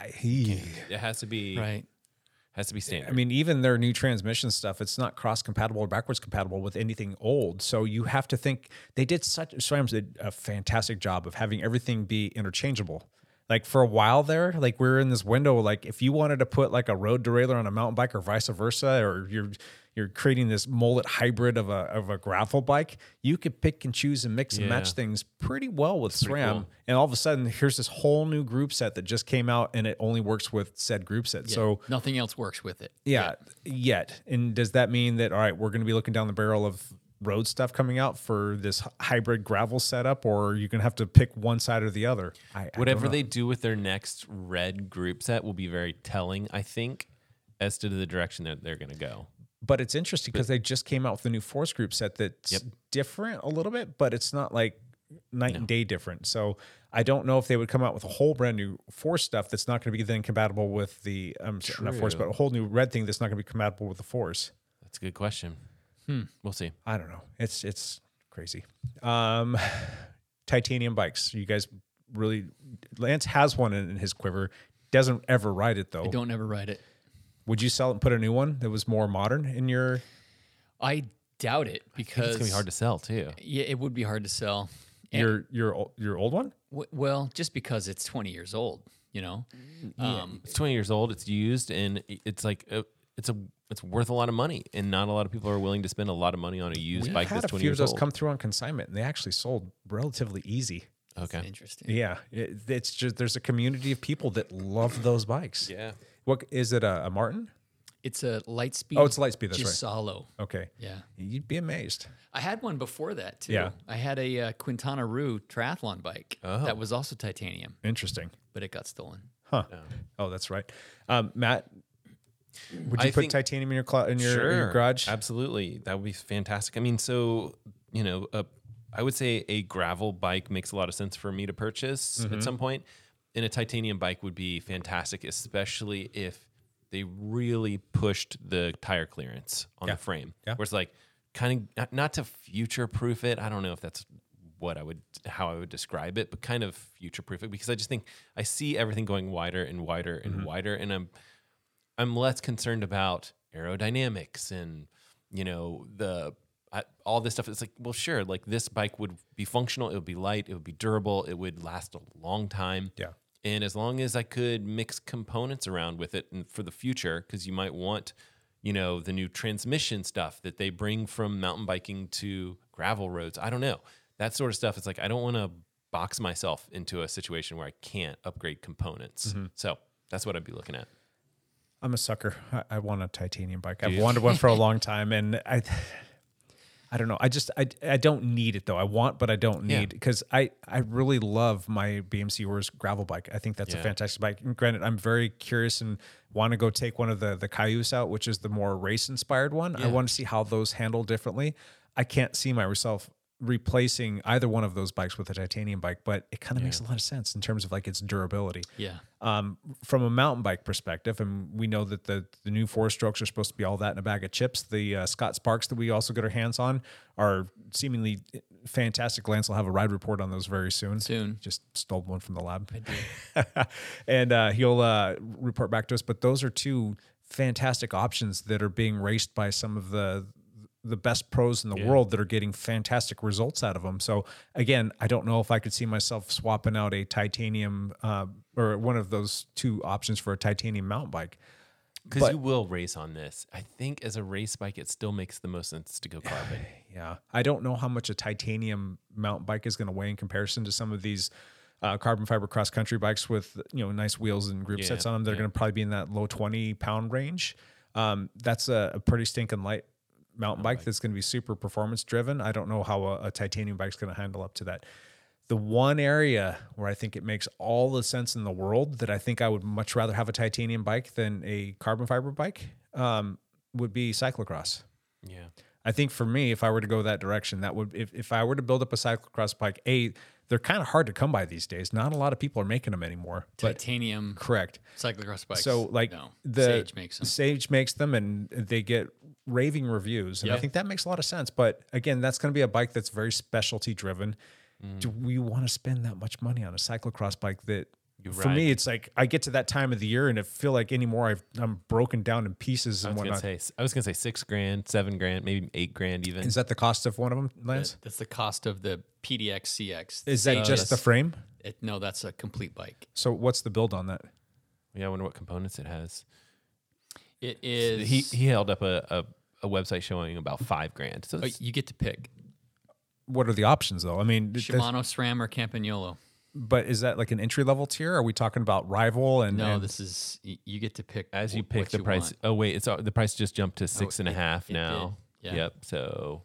It has to be Right. Has to be standard. I mean, even their new transmission stuff, it's not cross compatible or backwards compatible with anything old. So you have to think SRAMs did a fantastic job of having everything be interchangeable. Like for a while there, like we were in this window, like if you wanted to put like a road derailleur on a mountain bike or vice versa, or you're creating this mullet hybrid of a gravel bike, you could pick and choose and mix and match things pretty well with SRAM. cool. And all of a sudden, here's this whole new group set that just came out, and it only works with said group set. Yeah, So nothing else works with it. yet. And does that mean that, all right, we're going to be looking down the barrel of road stuff coming out for this hybrid gravel setup, or you're going to have to pick one side or the other? I Whatever don't know. they do with their next red group set will be very telling, I think, as to the direction that they're going to go. But it's interesting because they just came out with a new Force group set that's different a little bit, but it's not like night and day different. So I don't know if they would come out with a whole brand new Force stuff that's not going to be then compatible with the not Force, but a whole new red thing that's not going to be compatible with the Force. That's a good question. We'll see. I don't know. It's crazy. Titanium bikes. You guys really? Lance has one in his quiver. Doesn't ever ride it though. I don't ever ride it. Would you sell it and put a new one that was more modern in your? I doubt it because It's going to be hard to sell, too. Yeah, it would be hard to sell. And, Your old one? well, just because it's 20 years old, you know. It's 20 years old. It's used, and it's like it's worth a lot of money, and not a lot of people are willing to spend a lot of money on a used bike Had that's a 20 few of years those old. come through on consignment, and they actually sold relatively easy. Okay. Interesting. Yeah, it's just there's a community of people that love those bikes. Yeah. What is it? A Martin? It's a Lightspeed. Oh, it's a Lightspeed, that's right. Gisalo. Okay. Yeah. You'd be amazed. I had one before that too. Yeah. I had a Quintana Roo triathlon bike that was also titanium, Interesting. but it got stolen. Huh. Oh, that's right. Matt, would you I put think- titanium in your garage? Absolutely. That would be fantastic. I mean, so, I would say a gravel bike makes a lot of sense for me to purchase at some point. And a titanium bike would be fantastic, especially if they really pushed the tire clearance on the frame. Yeah. Where it's like kind of not to future proof it. I don't know if that's how I would describe it, but kind of future proof it, because I just think I see everything going wider and wider and wider. And I'm less concerned about aerodynamics and, all this stuff. It's like, well, sure, like this bike would be functional. It would be light. It would be durable. It would last a long time. Yeah. And as long as I could mix components around with it and for the future, because you might want, the new transmission stuff that they bring from mountain biking to gravel roads. I don't know. That sort of stuff. It's like, I don't want to box myself into a situation where I can't upgrade components. So that's what I'd be looking at. I'm a sucker. I want a titanium bike. I've wanted one for a long time, and I don't know. I don't need it though. I want, but I don't need, because I really love my BMC Urs gravel bike. I think that's a fantastic bike. And granted, I'm very curious and want to go take one of the Cayuse out, which is the more race inspired one. I want to see how those handle differently. I can't see myself replacing either one of those bikes with a titanium bike, but it kind of makes a lot of sense in terms of like its durability. Yeah. From a mountain bike perspective, and we know that the new 4-strokes are supposed to be all that in a bag of chips. The Scott Sparks that we also get our hands on are seemingly fantastic. Lance will have a ride report on those very soon. Just stole one from the lab. I did. And he'll report back to us. But those are two fantastic options that are being raced by some of the best pros in the world that are getting fantastic results out of them. So again, I don't know if I could see myself swapping out a titanium or one of those two options for a titanium mountain bike. Because you will race on this. I think as a race bike, it still makes the most sense to go carbon. Yeah. I don't know how much a titanium mountain bike is going to weigh in comparison to some of these carbon fiber cross country bikes with, nice wheels and group sets on them. They're going to probably be in that low 20-pound range. That's a pretty stinking light mountain bike that's going to be super performance driven. I don't know how a titanium bike is going to handle up to that. The one area where I think it makes all the sense in the world that I think I would much rather have a titanium bike than a carbon fiber bike would be cyclocross. Yeah. I think for me, if I were to go that direction, that would, if I were to build up a cyclocross bike, they're kind of hard to come by these days. Not a lot of people are making them anymore. Titanium Correct. cyclocross bikes. So like Sage makes them. Sage makes them, and they get raving reviews. And I think that makes a lot of sense. But again, that's going to be a bike that's very specialty driven. Do we want to spend that much money on a cyclocross bike that, for me, it's like I get to that time of the year and I feel like anymore I'm broken down in pieces and whatnot. I was gonna say $6,000, $7,000, maybe $8,000 even. Is that the cost of one of them, Lance? That's the cost of the PDX CX. Is that just the frame? No, that's a complete bike. So what's the build on that? Yeah, I wonder what components it has. It is. He held up a a website showing about $5,000. So But you get to pick What are the options though? I mean, Shimano, SRAM, or Campagnolo. but is that like an entry level tier? Are we talking about Rival and No, and- this is you get to pick as you pick what the price. want. Oh wait, it's the price just jumped to 6.5 it now. did, yeah. Yep. So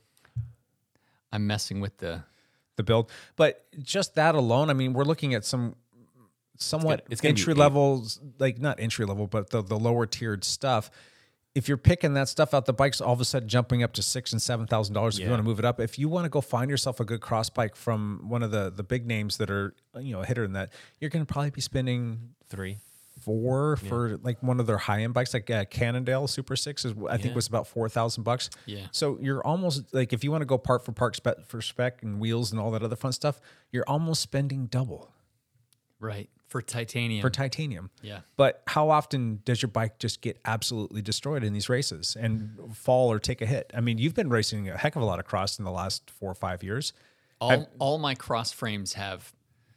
I'm messing with the build, but just that alone, I mean, we're looking at some somewhat it's gonna be entry levels, like not entry level, but the lower tiered stuff. If you're picking that stuff out, the bike's all of a sudden jumping up to $6,000 and $7,000 if you want to move it up. If you want to go find yourself a good cross bike from one of the big names that are a hitter in that, you're going to probably be spending $3,000. $4,000 for like one of their high end bikes, like Cannondale Super 6 is I think was about $4,000. Yeah. So you're almost like if you want to go part for part for spec and wheels and all that other fun stuff, you're almost spending double right for titanium. for titanium. Yeah. But how often does your bike just get absolutely destroyed in these races and fall or take a hit? I mean, you've been racing a heck of a lot of cross in the last 4 or 5 years. All my cross frames have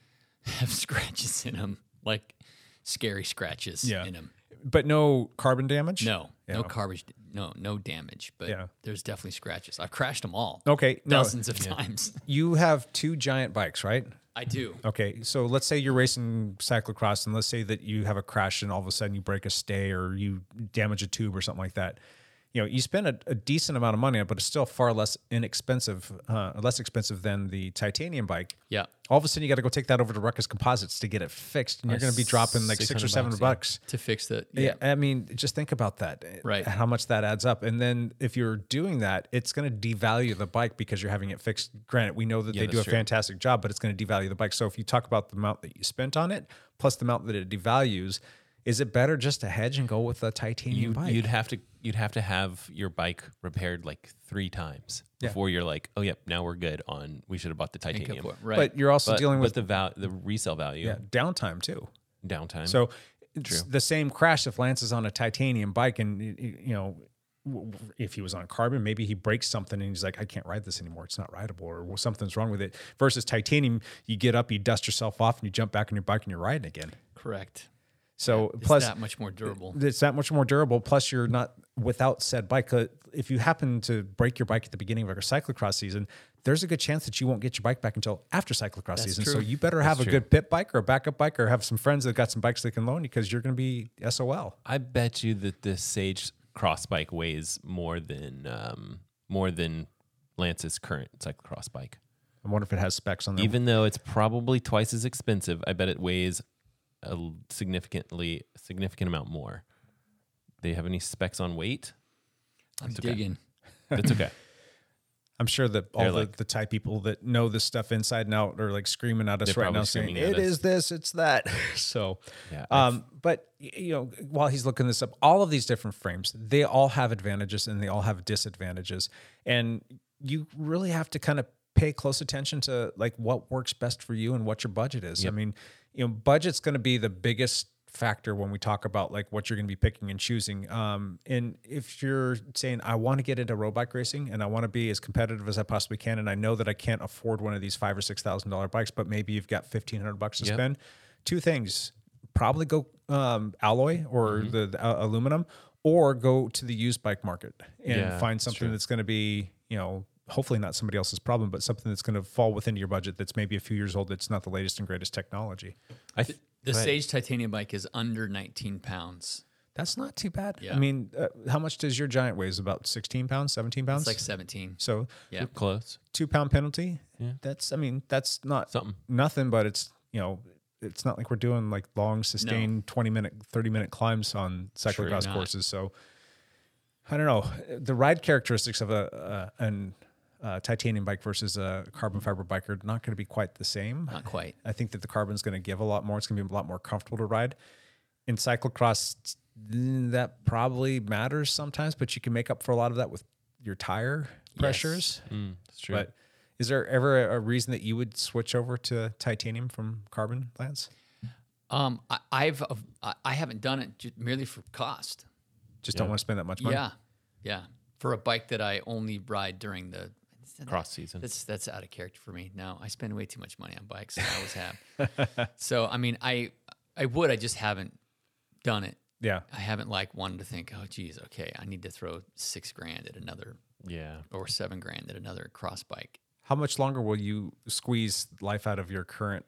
scratches in them, like scary scratches in them. But no carbon damage? No, Yeah. no garbage, no damage, but Yeah. there's definitely scratches. I've crashed them all. Okay. No, Dozens of times. you have 2 giant bikes, right? I do. Okay, so let's say you're racing cyclocross, and let's say that you have a crash, and all of a sudden you break a stay or you damage a tube or something like that. You spend a decent amount of money, but it's still far less expensive than the titanium bike. Yeah. All of a sudden, you got to go take that over to Ruckus Composites to get it fixed, and you're going to be dropping like $600 or $600, $700. To fix the Yeah, I mean, just think about that. Right. How much that adds up. And then if you're doing that, it's going to devalue the bike because you're having it fixed. Granted, we know that they do a that's true. fantastic job, but it's going to devalue the bike. So if you talk about the amount that you spent on it, plus the amount that it devalues, is it better just to hedge and go with a titanium bike? You'd have to have your bike repaired like 3 times before you're like, oh yep, now we're good on. We should have bought the titanium. right. But you're also dealing with the resale value, downtime too. downtime. So it's the same crash if Lance is on a titanium bike and, if he was on carbon, maybe he breaks something and he's like, I can't ride this anymore. It's not rideable or something's wrong with it. Versus titanium, you get up, you dust yourself off and you jump back on your bike and you're riding again. correct. So It's plus that much more durable. it's that much more durable. Plus you're not without said bike. If you happen to break your bike at the beginning of a cyclocross season, there's a good chance that you won't get your bike back until after cyclocross season. true. So you better have a good pit bike or a backup bike or have some friends that got some bikes they can loan you because you're going to be SOL. I bet you that the Sage cross bike weighs more than Lance's current cyclocross bike. I wonder if it has specs on there. Even though it's probably twice as expensive, I bet it weighs a significant amount more. Do you have any specs on weight? I'm okay. digging. That's okay. I'm sure that all They're the, like- the Thai people that know this stuff inside and out are like screaming at us They're right now probably saying, screaming at it us. is this, it's that. So, Yeah, but while he's looking this up, all of these different frames, they all have advantages and they all have disadvantages. And you really have to kind of pay close attention to like what works best for you and what your budget is. I mean, budget's going to be the biggest factor when we talk about like what you're going to be picking and choosing. And if you're saying, I want to get into road bike racing and I want to be as competitive as I possibly can, and I know that I can't afford one of these $5,000 or $6,000 bikes, but maybe you've got $1,500 to spend. 2 things: probably go alloy or the aluminum, or go to the used bike market and find something that's going to be, hopefully not somebody else's problem, but something that's going to fall within your budget. That's maybe a few years old. That's not the latest and greatest technology. The Sage titanium bike is under 19 pounds. That's not too bad. Yeah. I mean, how much does your giant weigh? Is about 16 pounds, 17 pounds? It's like 17. So Yeah. You're close. 2 pound penalty. Yeah. That's not nothing, but it's, it's not like we're doing like long sustained 20-minute, 30-minute climbs on cyclocross not. courses. So I don't know. The ride characteristics of a titanium bike versus a carbon fiber bike are not going to be quite the same. Not quite. I think that the carbon's going to give a lot more. It's going to be a lot more comfortable to ride. In cyclocross, that probably matters sometimes, but you can make up for a lot of that with your tire pressures. That's true. But is there ever a reason that you would switch over to titanium from carbon, Lance? I haven't done it merely for cost. Just don't want to spend that much money? Yeah. For a bike that I only ride during the Cross season. That's out of character for me. No, I spend way too much money on bikes. I always have. So I mean, I would. I just haven't done it. Yeah. I haven't wanted to think, oh, geez, okay, I need to throw $6,000 at another Yeah. or $7,000 at another cross bike. How much longer will you squeeze life out of your current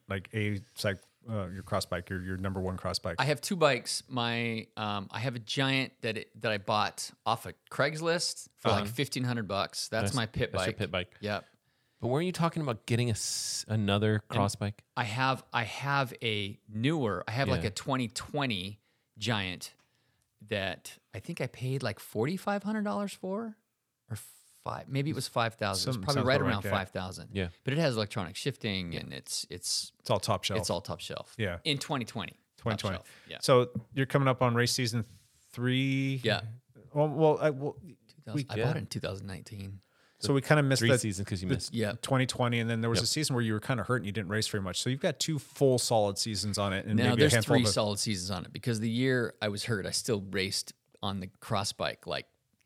your cross bike, your number one cross bike? I have 2 bikes. I have a Giant that I bought off of Craigslist for like $1,500. That's my pit bike. That's your pit bike. Yep. But weren't you talking about getting another cross bike? I have a newer. I have like Yeah. a 2020 Giant that I think I paid like $4,500 for, or maybe it was $5,000. It's Sounds probably right about right, around yeah. $5,000. Yeah. But it has electronic shifting and it's It's all top shelf. all top shelf. Yeah. In 2020. Top 2020. shelf. Yeah. So you're coming up on race season 3. Yeah. Well, I bought it in 2019. so we kind of missed 3 that seasons because you missed. Yeah. 2020, and then there was a season where you were kind of hurt and you didn't race very much. So you've got 2 full solid seasons on it, and Now maybe a there's handful 3 of solid seasons on it because the year I was hurt, I still raced on the cross bike like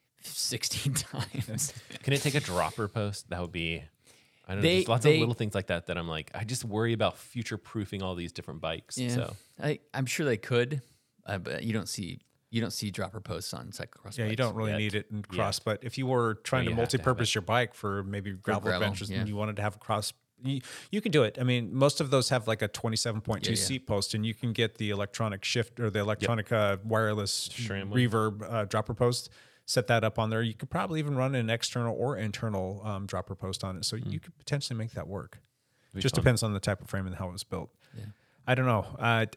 16 times. Can it take a dropper post? That would be. I don't know. They- There's lots they- of little things like that I'm like, I just worry about future proofing all these different bikes. Yeah, So I'm sure they could, but you don't see dropper posts on cyclocross. Yeah, you bikes. don't really yet. need it in cross, but if you were trying you to have to have multi-purpose your bike for maybe gravel gravel, adventures yeah. and you wanted to have a cross, you can do it. I mean, most of those have like a 27.2 yeah. seat post, and you can get the electronic shift or the electronic wireless SRAM one. reverb dropper post. Set that up on there. You could probably even run an external or internal dropper post on it, so you could potentially make that work. Just fun. depends on the type of frame and how it was built. I don't know.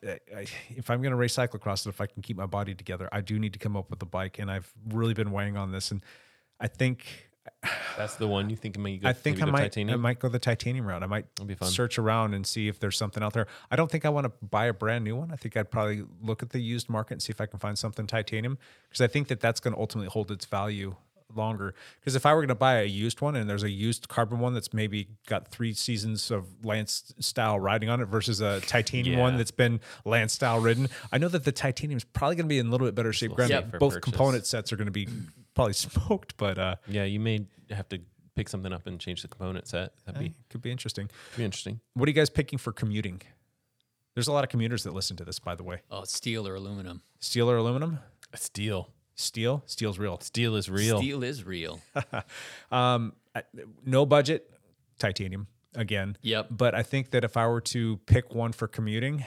If I'm going to race cyclocross, if I can keep my body together, I do need to come up with a bike, and I've really been weighing on this. And I think that's the one you think maybe go, I think I maybe go might titanium? I might go the titanium route. I might be fun. search around and see if there's something out there. I don't think I want to buy a brand new one. I think I'd probably look at the used market and see if I can find something titanium, because I think that that's going to ultimately hold its value longer. Because if I were going to buy a used one and there's a used carbon one that's maybe got 3 seasons of Lance style riding on it versus a titanium one that's been Lance style ridden, I know that the titanium is probably going to be in a little bit better shape. Granted, safer both purchase. component sets are going to be probably smoked, but Yeah, you may have to pick something up and change the component set. That'd could be interesting. be interesting. What are you guys picking for commuting? There's a lot of commuters that listen to this, by the way. Oh, steel or aluminum. Steel or aluminum? Steel. Steel? Steel's real. Steel is real. Steel is real. No budget, titanium again. Yep. But I think that if I were to pick one for commuting,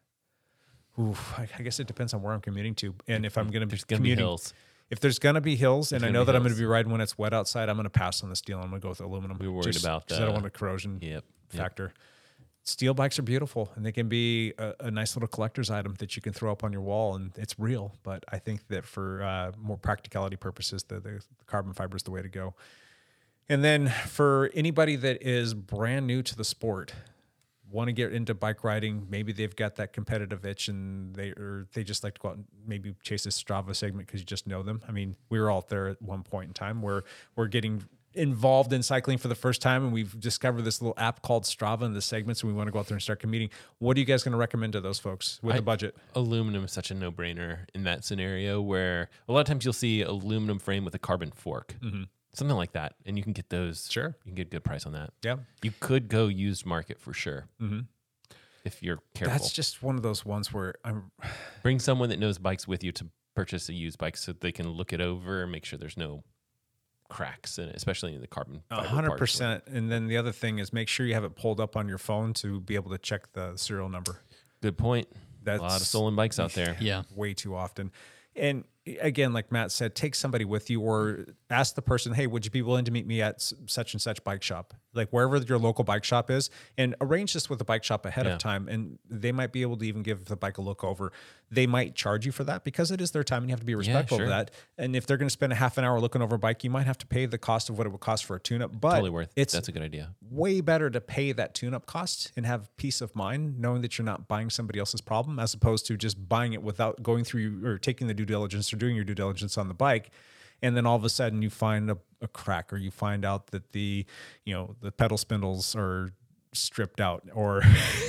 I guess it depends on where I'm commuting to. And if I'm going to be There's going to be commuting, hills. if there's going to be hills, and I gonna know be that I'm going to hills. be riding when it's wet outside, I'm going to pass on the steel. I'm going to go with aluminum. We were worried about 'cause I don't want a corrosion Yep. factor. Steel bikes are beautiful, and they can be a nice little collector's item that you can throw up on your wall, and it's real. But I think that for more practicality purposes, the carbon fiber is the way to go. And then for anybody that is brand new to the sport, want to get into bike riding, maybe they've got that competitive itch, and they just like to go out and maybe chase a Strava segment because you just know them. I mean, we were all there at one point in time where we're getting involved in cycling for the first time, and we've discovered this little app called Strava and the segments, and we want to go out there and start competing. What are you guys going to recommend to those folks with a budget? Aluminum is such a no-brainer in that scenario where a lot of times you'll see aluminum frame with a carbon fork. Something like that. And you can get those. Sure. You can get a good price on that. Yeah. You could go used market for sure. If you're careful. That's just one of those ones where Bring someone that knows bikes with you to purchase a used bike so they can look it over and make sure there's no cracks in it, especially in the carbon fiber parts. 100%. And then the other thing is make sure you have it pulled up on your phone to be able to check the serial number. Good point. That's a lot of stolen bikes out there. Yeah. way too often. And again, like Matt said, take somebody with you or ask the person, hey, would you be willing to meet me at such and such bike shop? Like wherever your local bike shop is, and arrange this with the bike shop ahead of time. And they might be able to even give the bike a look over. They might charge you for that because it is their time and you have to be respectful sure. of that. And if they're going to spend a half an hour looking over a bike, you might have to pay the cost of what it would cost for a tune-up. But Totally worth it. it's That's a good idea. way better to pay that tune-up cost and have peace of mind knowing that you're not buying somebody else's problem as opposed to just buying it without going through or taking the due diligence or doing your due diligence on the bike. And then all of a sudden you find a crack, or you find out that the pedal spindles are stripped out, or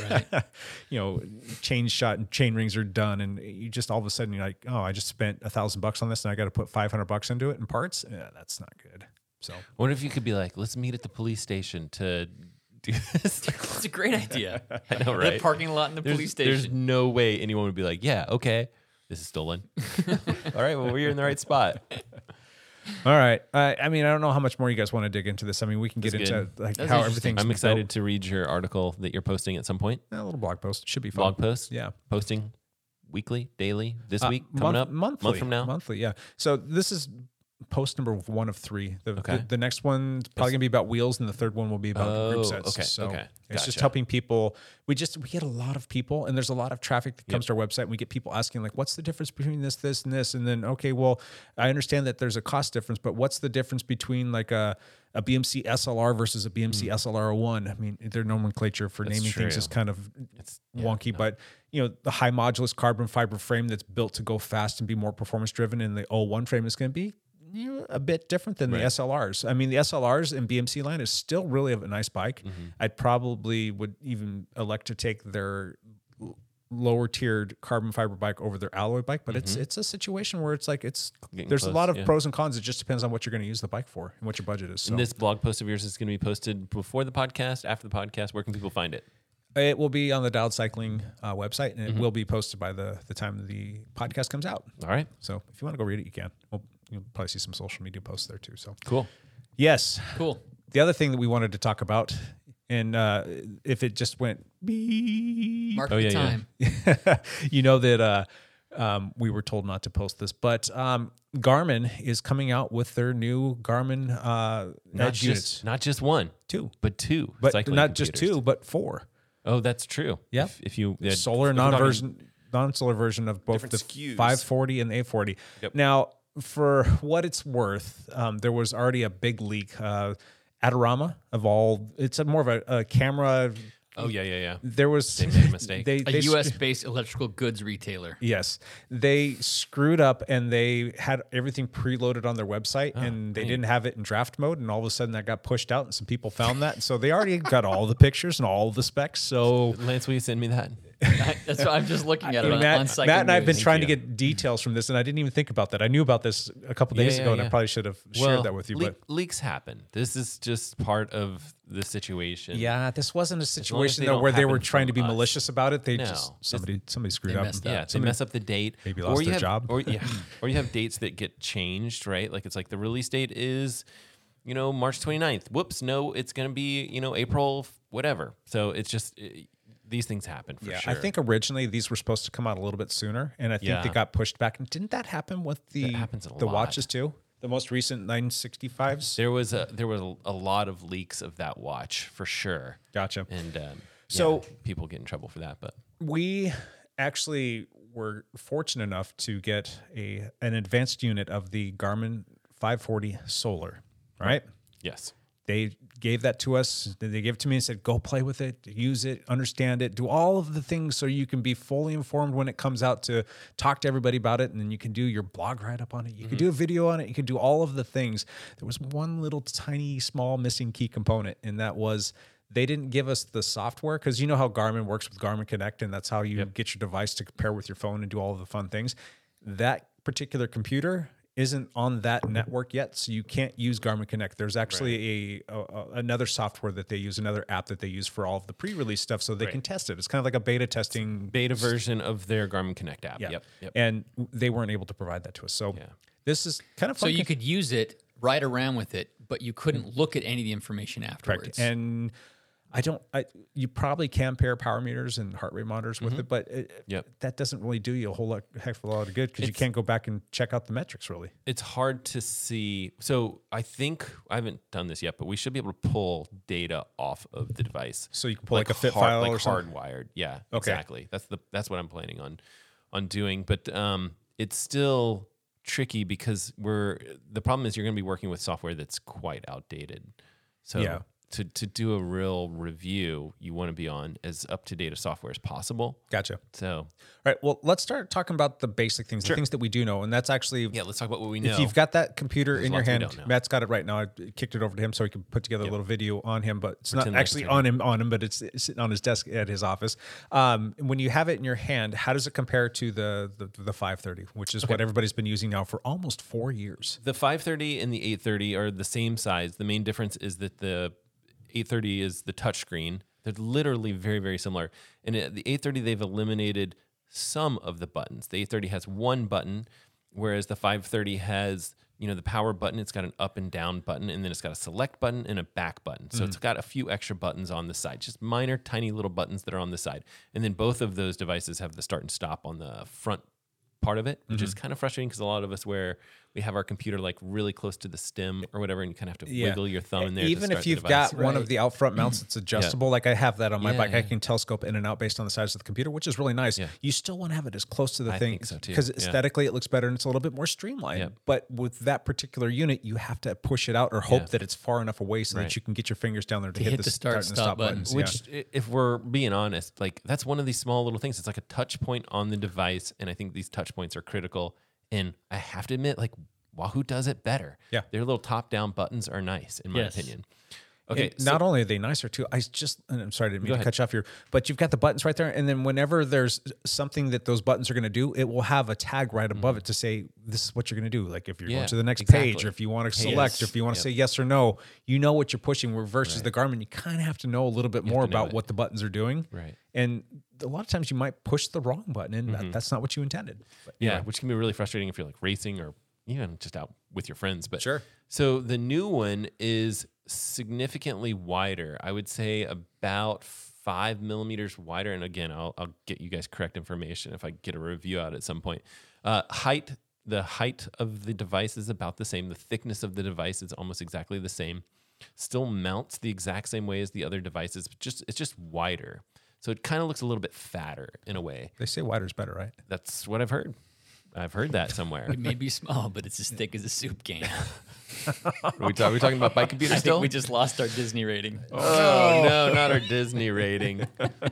chain shot and chain rings are done, and you just all of a sudden you're like, oh, I just spent $1,000 on this and I got to put $500 into it in parts. Yeah, that's not good. So I wonder if you could be like, let's meet at the police station to do this. It's a great idea. I know, right? The parking lot in the police There's station. no way anyone would be like, yeah, okay. this is stolen. All right, well, we're in the right spot. All right. I mean, I don't know how much more you guys want to dig into this. I mean, we can get That's into good. like That's how interesting. everything's I'm built. excited to read your article that you're posting at some point. A little blog post should be fun. Blog post? Yeah. Posting weekly, daily, this week, coming up? monthly, Month from now? monthly. Yeah. So this is post number 1 of 3. Okay. The next one's probably gonna be about wheels, and the third one will be about the group Oh, sets. okay, So okay. it's just Gotcha. helping people. We get a lot of people, and there's a lot of traffic that comes to our website. And we get people asking like, "What's the difference between this, and this?" And then, okay, well, I understand that there's a cost difference, but what's the difference between like a BMC SLR versus a BMC SLR01? I mean, their nomenclature for That's naming things true. is kind of It's wonky, but the high modulus carbon fiber frame that's built to go fast and be more performance driven, and the 01 frame is going to be a bit different than the Right. SLRs. I mean, the SLRs in BMC line is still really a nice bike. I probably would even elect to take their lower tiered carbon fiber bike over their alloy bike, but it's a situation where it's like Getting there's a close, lot of yeah. pros and cons. It just depends on what you're going to use the bike for and what your budget is. So And this blog post of yours is going to be posted before the podcast, after the podcast. Where can people find it? it will be on the Dialed Cycling website, and it will be posted by the time the podcast comes out. All right. So if you want to go read it, you can. You'll probably see some social media posts there too. So Cool. yes. Cool. The other thing that we wanted to talk about, and if it just went beep, Mark Oh, the yeah, yeah. time. you know that we were told not to post this, but Garmin is coming out with their new Garmin Edge units. Not just one, Two, but two. but cycling not just computers. 2, but 4. Oh, that's true. Yeah. If you yeah, Solar if we're non-solar version of both Different the SKUs. 540 and the 840. Yep. Now, for what it's worth, there was already a big leak. Adorama of all, it's more of a camera. Oh yeah. There was They made a mistake. They, A they U.S.-based electrical goods retailer. Yes, they screwed up and they had everything preloaded on their website, and they didn't have it in draft mode. And all of a sudden, that got pushed out, and some people found that. And so they already got all the pictures and all the specs. So Lance, will you send me that? That's what I'm just looking at it on Matt Cycling and I have been News. trying to you. get details from this, and I didn't even think about that. I knew about this a couple days Yeah, ago, and I yeah. probably should have shared that with you. But leaks happen. This is just part of the situation. yeah, this wasn't a long as situation they though don't where they were happen trying to from be us. malicious about it. They No. just somebody screwed They up. messed Yeah, up. they mess up the date. maybe lost you their have, job. Or you have dates that get changed, right? Like it's like the release date is, March 29th. Whoops, no, it's going to be, April whatever. So it's just these things happen for sure. I think originally these were supposed to come out a little bit sooner, and I think they Yeah. got pushed back. And didn't that happen with the happens a the lot. watches too? The most recent 965s. there was a lot of leaks of that watch for sure. Gotcha. And So- people get in trouble for that, but We actually were fortunate enough to get an advanced unit of the Garmin 540 Solar. Right. yes. They gave that to us. They gave it to me and said, go play with it, use it, understand it, do all of the things so you can be fully informed when it comes out, to talk to everybody about it. And then you can do your blog write-up on it. You can do a video on it. You can do all of the things. There was one little tiny, small missing key component, and that was they didn't give us the software, because you know how Garmin works with Garmin Connect, and that's how you get your device to compare with your phone and do all of the fun things. That particular computer isn't on that network yet, so you can't use Garmin Connect. There's actually another software that they use, another app that they use for all of the pre-release stuff, so they can test it. It's kind of like a beta testing Beta version of their Garmin Connect app. Yeah. Yep. And they weren't able to provide that to us. So this is kind of So fun. you could use it, ride around with it, but you couldn't look at any of the information afterwards. correct. And you probably can pair power meters and heart rate monitors with it, but that doesn't really do you a whole heck of a lot of good, because you can't go back and check out the metrics really. It's hard to see. So I think I haven't done this yet, but we should be able to pull data off of the device. So you can pull like a fit file like or something? hardwired. Yeah, Okay. exactly. That's what I'm planning on doing. But it's still tricky because the problem is you're going to be working with software that's quite outdated. So Yeah. to do a real review, you want to be on as up-to-date a software as possible. Gotcha. So All right. Well, let's start talking about the basic things, the things that we do know. And that's actually, yeah, let's talk about what we know. if you've got that computer in your lots we hand, don't know. Matt's got it right now. I kicked it over to him so he can put together a little video on him, but it's Pretend not like actually it's on him, but it's sitting on his desk at his office. When you have it in your hand, how does it compare to the 530, which is what everybody's been using now for almost 4 years? The 530 and the 830 are the same size. The main difference is that the 830 is the touchscreen. They're literally very, very similar. And the 830, they've eliminated some of the buttons. The 830 has one button, whereas the 530 has, the power button. It's got an up and down button, and then it's got a select button and a back button. So it's got a few extra buttons on the side, just minor, tiny little buttons that are on the side. And then both of those devices have the start and stop on the front part of it, which is kind of frustrating because a lot of us we have our computer like really close to the stem or whatever, and you kind of have to wiggle your thumb in there. Even to if start you've the device. got one of the out front mounts that's adjustable, like I have that on my bike, I Yeah. can telescope in and out based on the size of the computer, which is really nice. Yeah. You still want to have it as close to the I thing think so too. because Yeah. aesthetically it looks better and it's a little bit more streamlined. Yeah. But with that particular unit, you have to push it out or hope Yeah. that it's far enough away so Right. that you can get your fingers down there to hit hit the the start start and and stop stop buttons. buttons. Which, if we're being honest, like that's one of these small little things. It's like a touch point on the device, and I think these touch points are critical. And I have to admit, like Wahoo does it better. Yeah. Their little top-down buttons are nice, in my Yes. opinion. Okay, And not only are they nicer too, and I'm sorry, I didn't mean Go to ahead. cut you off here, but you've got the buttons right there. And then whenever there's something that those buttons are going to do, it will have a tag right above it to say, this is what you're going to do. Like if you're Yeah, going to the next exactly. page, or if you want to select, or if you want to say yes or no, you know what you're pushing. Versus the Garmin, you kind of have to know a little bit more to know about it. what the buttons are doing. Right. And a lot of times you might push the wrong button and that's not what you intended. But yeah, anyway. which can be really frustrating if you're like racing or even just out with your friends. But Sure. So the new one is significantly wider. I would say about 5 millimeters wider. And again, I'll get you guys correct information if I get a review out at some point. The height of the device is about the same. The thickness of the device is almost exactly the same. Still mounts the exact same way as the other devices, but it's just wider. So it kind of looks a little bit fatter in a way. They say wider's better, right? That's what I've heard. I've heard that somewhere. It may be small, but it's as thick as a soup can. Are we talking about bike computers I still? think we just lost our Disney rating. Oh, no, not our Disney rating.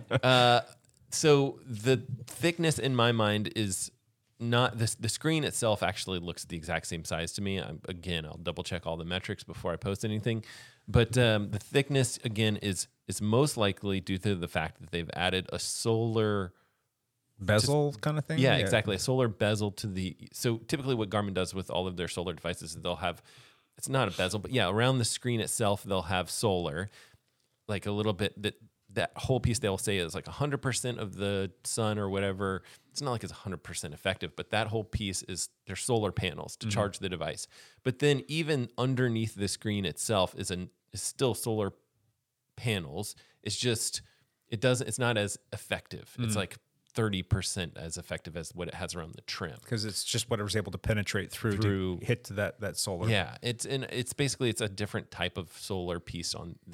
So the thickness in my mind is not this. The screen itself actually looks the exact same size to me. I'll double check all the metrics before I post anything. But the thickness, again, is most likely due to the fact that they've added a solar Bezel kind of thing? Yeah, exactly. A solar bezel to so typically what Garmin does with all of their solar devices is they'll have, it's not a bezel, but yeah, around the screen itself, they'll have solar, like a little bit that whole piece they'll say is like 100% of the sun or whatever. It's not like it's 100% effective, but that whole piece is their solar panels to charge the device. But then even underneath the screen itself is still solar panels. It's just, it's not as effective. It's like 30% as effective as what it has around the trim. Because it's just whatever's able to penetrate through to hit to that solar. Yeah, it's basically a different type of solar piece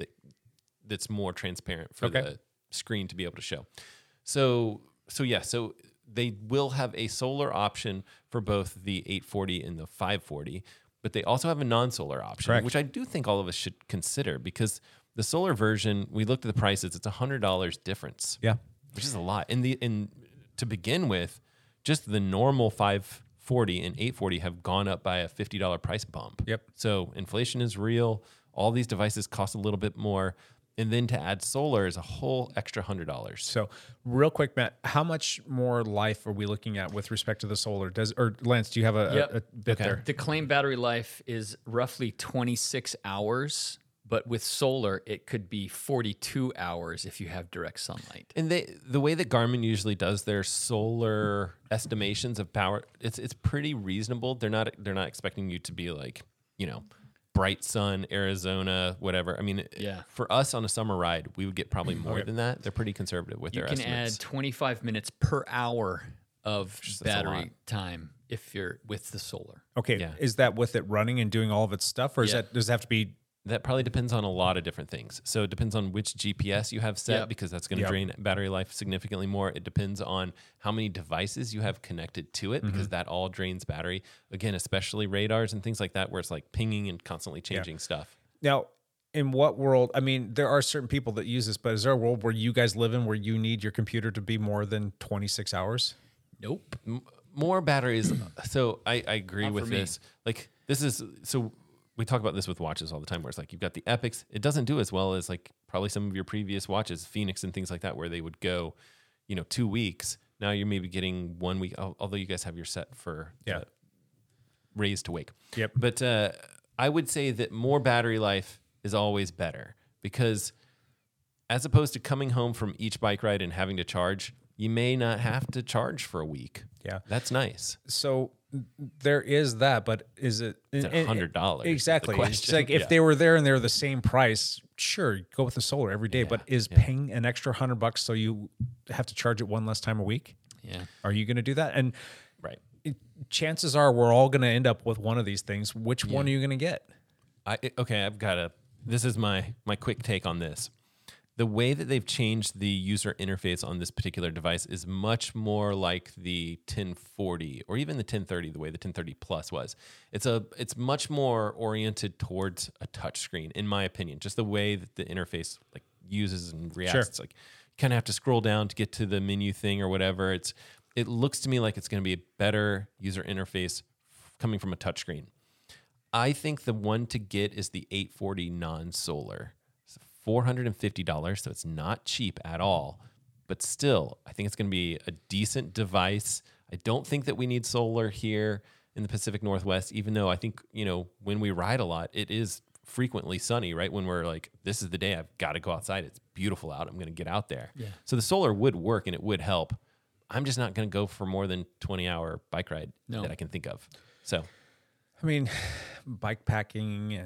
that's more transparent for the screen to be able to show. So they will have a solar option for both the 840 and the 540, but they also have a non-solar option, Correct. which I do think all of us should consider because the solar version, we looked at the prices, it's $100 difference. Yeah. Which is a lot. And to begin with, just the normal 540 and 840 have gone up by a $50 price bump. Yep. So inflation is real. All these devices cost a little bit more. And then to add solar is a whole extra $100. So real quick, Matt, how much more life are we looking at with respect to the solar? Lance, do you have a bit there? The claim battery life is roughly 26 hours, but with solar, it could be 42 hours if you have direct sunlight. And the way that Garmin usually does their solar estimations of power, it's pretty reasonable. They're not expecting you to be like, bright sun, Arizona, whatever. I mean, for us on a summer ride, we would get probably more than that. They're pretty conservative with their estimates. You can add 25 minutes per hour of That's a battery lot. time if you're with the solar. Okay. Yeah. Is that with it running and doing all of its stuff, or does it have to be? That probably depends on a lot of different things. So it depends on which GPS you have set because that's going to drain battery life significantly more. It depends on how many devices you have connected to it because that all drains battery. Again, especially radars and things like that where it's like pinging and constantly changing stuff. Now, in what world? I mean, there are certain people that use this, but is there a world where you guys live in where you need your computer to be more than 26 hours? Nope. More batteries. So I agree Not with for me. this. Like this is so. We talk about this with watches all the time where it's like you've got the Epics. It doesn't do as well as like probably some of your previous watches, Phoenix and things like that, where they would go, 2 weeks. Now you're maybe getting 1 week, although you guys have your set for raise to wake. Yep. But I would say that more battery life is always better because as opposed to coming home from each bike ride and having to charge, you may not have to charge for a week. Yeah. That's nice. So there is that, but is it It's $100. Exactly. Is the It's question. like if they were there and they're the same price, sure, go with the solar every day. But is paying an extra $100 so you have to charge it one less time a week? Yeah. Are you going to do that? And Right. chances are we're all going to end up with one of these things. Which one are you going to get? This is my quick take on this. The way that they've changed the user interface on this particular device is much more like the 1040 or even the 1030, the way the 1030 Plus was. It's much more oriented towards a touchscreen, in my opinion. Just the way that the interface like uses and reacts. Sure. It's like you kind of have to scroll down to get to the menu thing or whatever. It looks to me like it's going to be a better user interface coming from a touchscreen. I think the one to get is the 840 non-solar. It's $450, so it's not cheap at all. But still, I think it's going to be a decent device. I don't think that we need solar here in the Pacific Northwest, even though I think, when we ride a lot, it is frequently sunny, right? When we're like, this is the day I've got to go outside. It's beautiful out. I'm going to get out there. Yeah. So the solar would work and it would help. I'm just not going to go for more than 20-hour bike ride that I can think of. So, I mean, bike packing,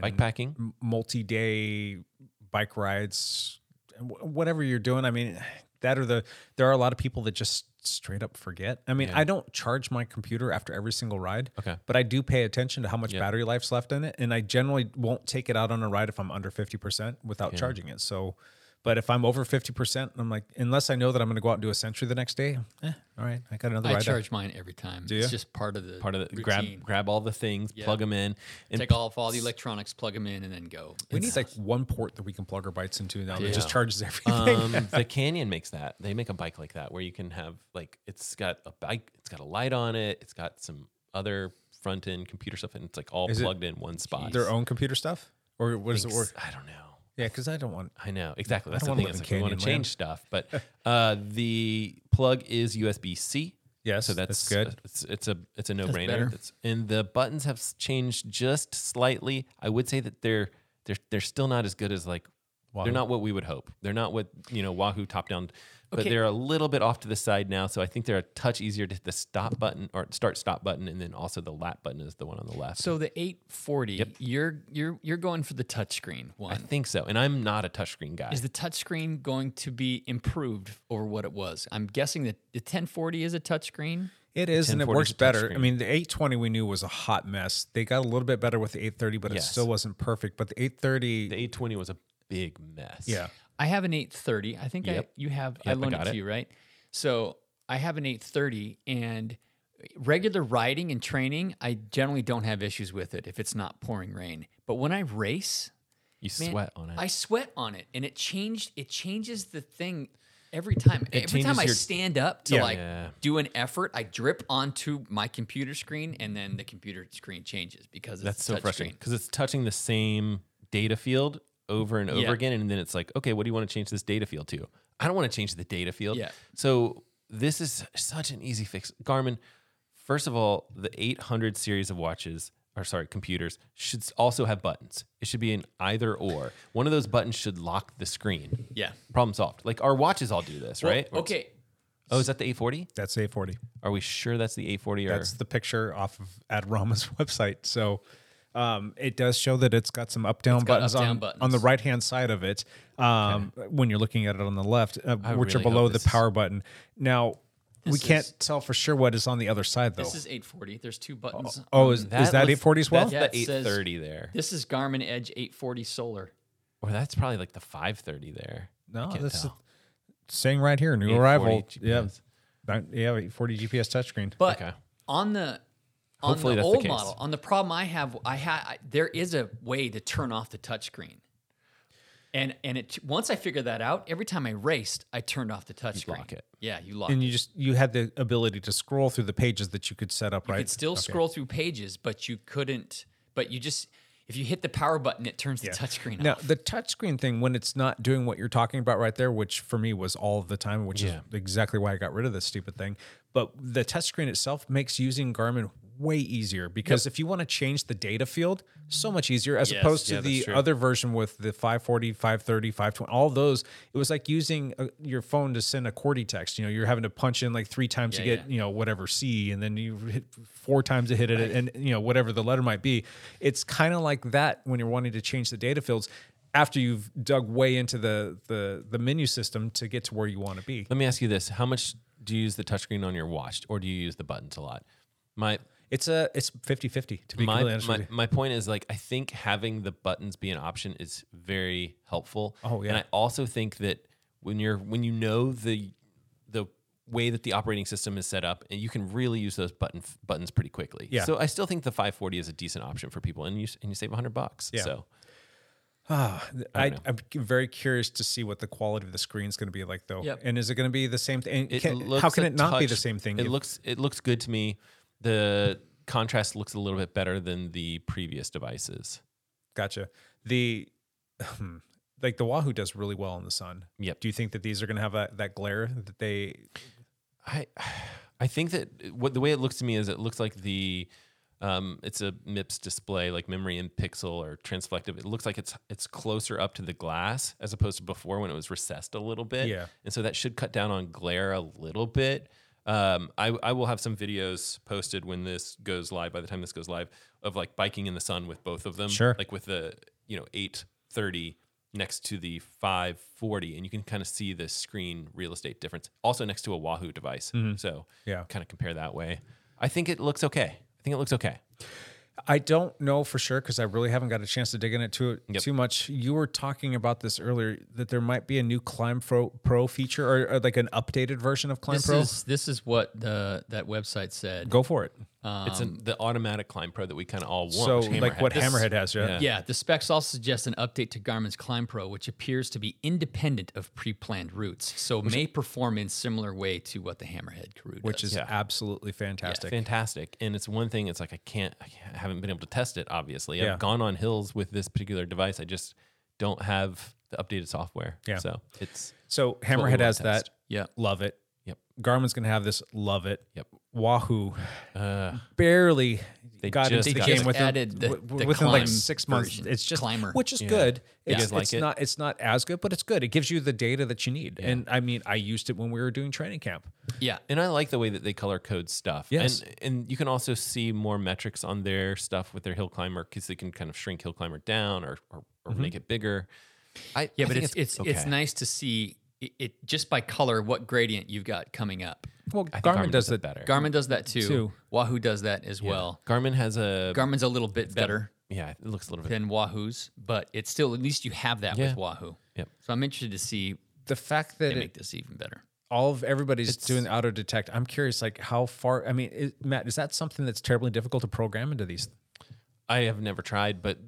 multi-day bike rides, whatever you're doing. I mean, there are a lot of people that just straight up forget. I mean, I don't charge my computer after every single ride, but I do pay attention to how much battery life's left in it. And I generally won't take it out on a ride if I'm under 50% without charging it. So, but if I'm over 50%, I'm like, unless I know that I'm going to go out and do a century the next day, all right, I got another ride. I charge mine every time. Do you? It's just part of the routine. grab all the things, plug them in, and take off all the electronics, plug them in, and then go. We need like one port that we can plug our bikes into now that just charges everything. The Canyon makes that. They make a bike like that where you can have it's got a bike, it's got a light on it, it's got some other front end computer stuff, and it's like all plugged in one spot. Their own computer stuff, or what does it work? I don't know. Yeah, because I don't want. I know exactly. That's I the don't thing. wanna It's live like in we want to Canyon change stuff, but the plug is USB-C. Yes, so that's good. It's a no-brainer. better. And the buttons have changed just slightly. I would say that they're still not as good as Wahoo. They're not what we would hope. They're not what Wahoo top down. But Okay. they're a little bit off to the side now, so I think they're a touch easier to hit the stop button or start button, and then also the lap button is the one on the left. So the 840, you're going for the touchscreen one. I think so, and I'm not a touchscreen guy. Is the touchscreen going to be improved over what it was? I'm guessing that the 1040 is a touchscreen. It is, and it 1040 works is a better. touchscreen. I mean, the 820 we knew was a hot mess. They got a little bit better with the 830, but it Yes. still wasn't perfect. But the 830, The 820 was a big mess. yeah. I have an 830. I think Yep. you have. Yep, I I loaned got it to it. you, right? So I have an 830, and regular riding and training, I generally don't have issues with it if it's not pouring rain. But when I race, You man, sweat on it. I sweat on it, and it changes the thing every time. Every time changes I your- stand up to Yeah. do an effort, I drip onto my computer screen, and then the computer screen changes because it's That's so touch frustrating screen. because it's touching the same data field over and over Yeah. again, and then it's like, okay, what do you want to change this data field to? I don't want to change the data field. Yeah. So this is such an easy fix. Garmin, first of all, the 800 series of computers should also have buttons. It should be an either or. One of those buttons should lock the screen. Yeah. Problem solved. Like our watches all do this, right? Well, okay. Oh, is that the 840? That's 840. Are we sure that's the 840? That's the picture off of Adorama's website. So it does show that it's got some up-down got buttons, up-down on buttons. the right-hand side of it when you're looking at it on the left, which really are below hope the this is- power button. Now, we This can't is- tell for sure what is on the other side, though. This is 840. There's two buttons. Oh, is that looks- 840 as well? That's Yeah, the it says- 830 there. This is Garmin Edge 840 Solar. Or that's probably like the 530 there. No, I can't this is tell. saying right here, new 840 arrival. GPS. Yeah, 840 GPS touchscreen. But Okay. on the Hopefully that's the old case. model, on the problem I have, there is a way to turn off the touchscreen. And once I figured that out, every time I raced, I turned off the touchscreen. lock it. Yeah, you lock And it. you had the ability to scroll through the pages that you could set up, You right? could still Okay. scroll through pages, but you couldn't. But you just, if you hit the power button, it turns the touchscreen Now, off. the touchscreen thing, when it's not doing what you're talking about right there, which for me was all of the time, which Yeah. is exactly why I got rid of this stupid thing. But the touchscreen itself makes using Garmin way easier because if you want to change the data field, so much easier as Yes. opposed to Yeah, the that's true. other version with the 540, 530, 520, all those. It was like using your phone to send a QWERTY text. You're having to punch in like 3 times to get, whatever C, and then you hit 4 times to hit it, and whatever the letter might be. It's kind of like that when you're wanting to change the data fields after you've dug way into the menu system to get to where you want to be. Let me ask you this: how much do you use the touchscreen on your watch, or do you use the buttons a lot? It's 50-50 to be completely honest with you. My point is, like, I think having the buttons be an option is very helpful. Oh, yeah. And I also think that when you know the way that the operating system is set up, and you can really use those buttons pretty quickly. Yeah. So I still think the 540 is a decent option for people, and you save $100. Yeah. So I'm very curious to see what the quality of the screen is going to be like, though. Yep. And is it going to be the same thing? it How can a it not be the touch- same thing? It looks good to me. The contrast looks a little bit better than the previous devices. Gotcha. The like the Wahoo does really well in the sun. Yep. Do you think that these are going to have that glare that they? I think that the way it looks to me is it looks like it's a MIPS display, like memory in pixel or transflective. It looks like it's closer up to the glass as opposed to before when it was recessed a little bit. Yeah. And so that should cut down on glare a little bit. I will have some videos posted when this goes live, by the time this goes live, of like biking in the sun with both of them. Sure. Like with the 830 next to the 540, and you can kind of see the screen real estate difference. Also next to a Wahoo device. So Yeah. kind of compare that way. I think it looks okay. I don't know for sure because I really haven't got a chance to dig into it Yep. too much. You were talking about this earlier that there might be a new Climb Pro feature or like an updated version of Climb Pro. This is what that website said. Go for it. It's the automatic Climb Pro that we kind of all want. So which like what has. Hammerhead has, right? Yeah. Yeah, the specs also suggest an update to Garmin's Climb Pro, which appears to be independent of pre-planned routes, so may perform in similar way to what the Hammerhead Karoo Which does. is absolutely fantastic. Fantastic. And it's one thing, it's like I haven't been able to test it, obviously. Yeah. I've gone on hills with this particular device. I just don't have the updated software. Yeah. So it's So what we Hammerhead wanna has test. that. Yeah. Love it. Yep. Garmin's going to have this. Love it. Yep. Wahoo barely They got just into the got game it. within, Added the within like Climb 6 months. version. It's just Climber. which is Yeah. good. You It's, guys like it's it? not it's not as good, but it's good. It gives you the data that you need. And I mean, I used it when we were doing training camp. Yeah. And I like the way that they color code stuff. Yes. And you can also see more metrics on their stuff with their Hill Climber because they can kind of shrink Hill Climber down or make it bigger. I Yeah, but think it's okay. nice to see it just by color what gradient you've got coming up. Well, I think Garmin does that. better. Garmin does that too. Too. Wahoo does that as Yeah. well. Garmin has a Garmin's a little bit better yeah, it looks a little bit. than Wahoo's, but it's still at least you have that Yeah. with Wahoo. Yep. So I'm interested to see The fact that they make this even better. all of everybody's doing auto detect. I'm curious, like how far. I mean, Matt, is that something that's terribly difficult to program into these? I have never tried, but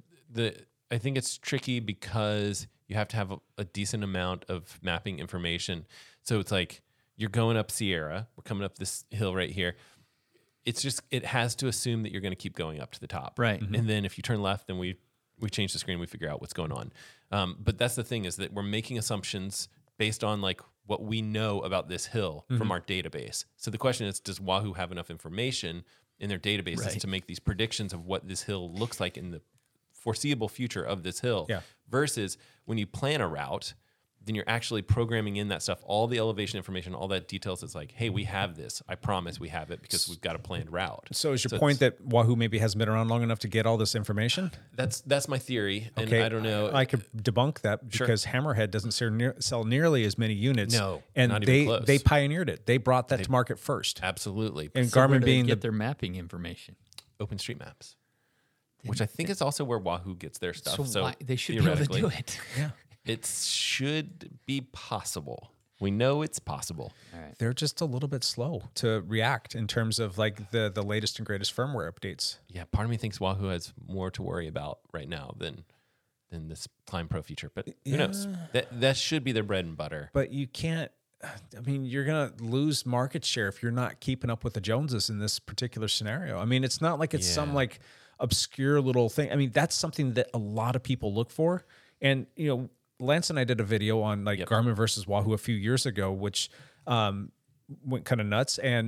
I think it's tricky because you have to have a decent amount of mapping information. So it's like you're going up Sierra, we're coming up this hill right here. It's just it has to assume that you're going to keep going up to the top, Right. And then if you turn left, then we change the screen, we figure out what's going on. But that's the thing is that we're making assumptions based on like what we know about this hill from our database. So the question is, does Wahoo have enough information in their databases Right. to make these predictions of what this hill looks like in the foreseeable future of this hill? Yeah. Versus when you plan a route, then you're actually programming in that stuff, all the elevation information, all that details. It's like, hey, we have this. I promise we have it because we've got a planned route. So is your point that Wahoo maybe hasn't been around long enough to get all this information? That's my theory, and Okay, I don't know. I could debunk that because Hammerhead doesn't sell nearly as many units. No, and not even close. they pioneered it. They brought that to market first. Absolutely. And So where Garmin do they being get the their mapping information. OpenStreetMaps, which I think is also where Wahoo gets their stuff. So, So why, they should be able to theoretically, do it. yeah, It should be possible. We know it's possible. they're just a little bit slow to react in terms of like the latest and greatest firmware updates. Yeah, part of me thinks Wahoo has more to worry about right now than this Climb Pro feature, but who knows? That should be their bread and butter. But you can't. I mean, you're gonna lose market share if you're not keeping up with the Joneses in this particular scenario. I mean, it's not like it's some Yeah. like obscure little thing. I mean, that's something that a lot of people look for. And Lance and I did a video on like Garmin versus Wahoo a few years ago, which went kind of nuts. And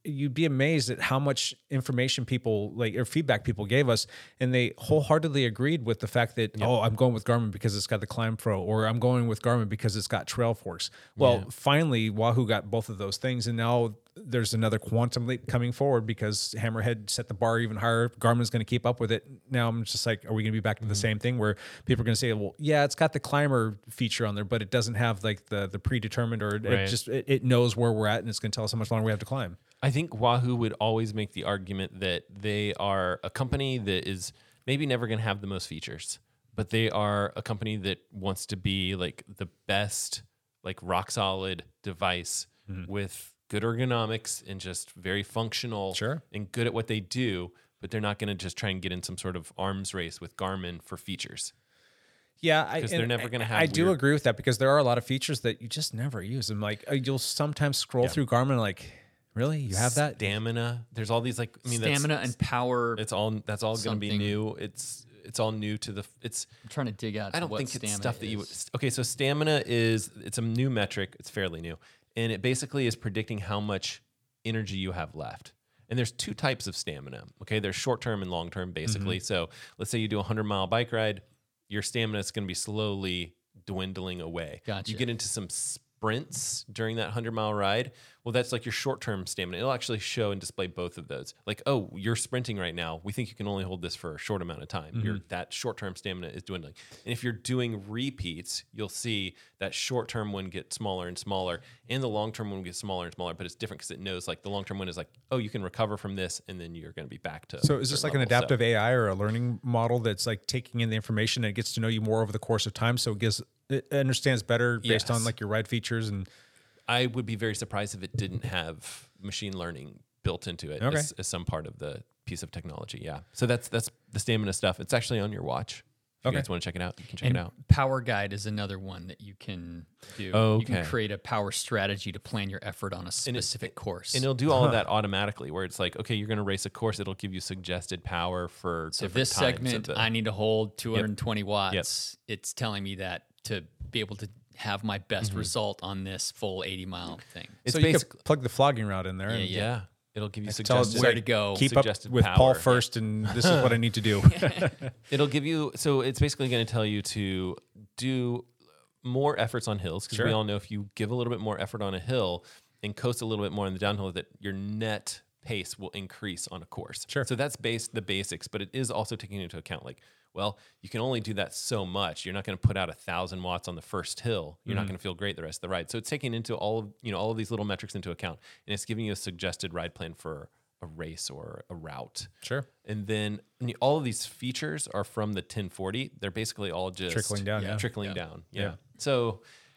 you'd be amazed at how much information people or feedback people gave us, and they wholeheartedly agreed with the fact that I'm going with Garmin because it's got the Climb Pro, or I'm going with Garmin because it's got Trail Forks. Well, finally Wahoo got both of those things, and now there's another quantum leap coming forward because Hammerhead set the bar even higher. Garmin's going to keep up with it. Now I'm just like, are we going to be back to the same thing where people are going to say, well, yeah, it's got the climber feature on there, but it doesn't have like the predetermined, or it knows where we're at, and it's going to tell us how much longer we have to climb. I think Wahoo would always make the argument that they are a company that is maybe never going to have the most features, but they are a company that wants to be like the best, like rock solid device with good ergonomics and just very functional and good at what they do, but they're not going to just try and get in some sort of arms race with Garmin for features. Yeah, because they're never going to have. I do agree with that, because there are a lot of features that you just never use. And like, you'll sometimes scroll through Garmin like, really, you have that stamina? There's all these like, I mean, stamina and power. That's all going to be new. It's all new to the. It's. I'm trying to dig out. I don't think it's stuff that you would. is. Okay, so stamina it's a new metric. It's fairly new, and it basically is predicting how much energy you have left. And there's two types of stamina. Okay, there's short term and long term, basically. So let's say you do a 100-mile bike ride, your stamina is going to be slowly dwindling away. Gotcha. You get into some sprints during that 100-mile ride. Well, that's like your short-term stamina. It'll actually show and display both of those. Like, oh, you're sprinting right now. We think you can only hold this for a short amount of time. That short-term stamina is dwindling. And if you're doing repeats, you'll see that short-term one get smaller and smaller, and the long-term one gets smaller and smaller. But it's different because it knows, like, the long-term one is like, oh, you can recover from this, and then you're going to be back to. So is this like an adaptive AI or a learning model that's like taking in the information and it gets to know you more over the course of time? So it understands better based on like your ride features. And I would be very surprised if it didn't have machine learning built into it as some part of the piece of technology. Yeah. So that's the stamina stuff. It's actually on your watch. If you guys want to check it out, you can check it out. Power Guide is another one that you can do. Oh, You can create a power strategy to plan your effort on a specific course. And it'll do all of that automatically, where it's like, okay, you're going to race a course. It'll give you suggested power for so different this times segment, of I need to hold 220 watts. It's telling me that to be able to have my best result on this full 80-mile thing. It's so you basically could plug the flogging route in there. and yeah. It'll give you tell it suggested where to go. Keep up suggested with power. Paul first, and this is what I need to do. It'll give you, so it's basically going to tell you to do more efforts on hills, because we all know if you give a little bit more effort on a hill and coast a little bit more on the downhill, that your net pace will increase on a course. Sure. So that's the basics, but it is also taking into account, like, well, you can only do that so much. You're not going to put out 1,000 watts on the first hill. You're not going to feel great the rest of the ride. So it's taking into all of these little metrics into account, and it's giving you a suggested ride plan for a race or a route. Sure. And then all of these features are from the 1040. They're basically all just Trickling down, yeah. Trickling down. Yeah. Yeah. So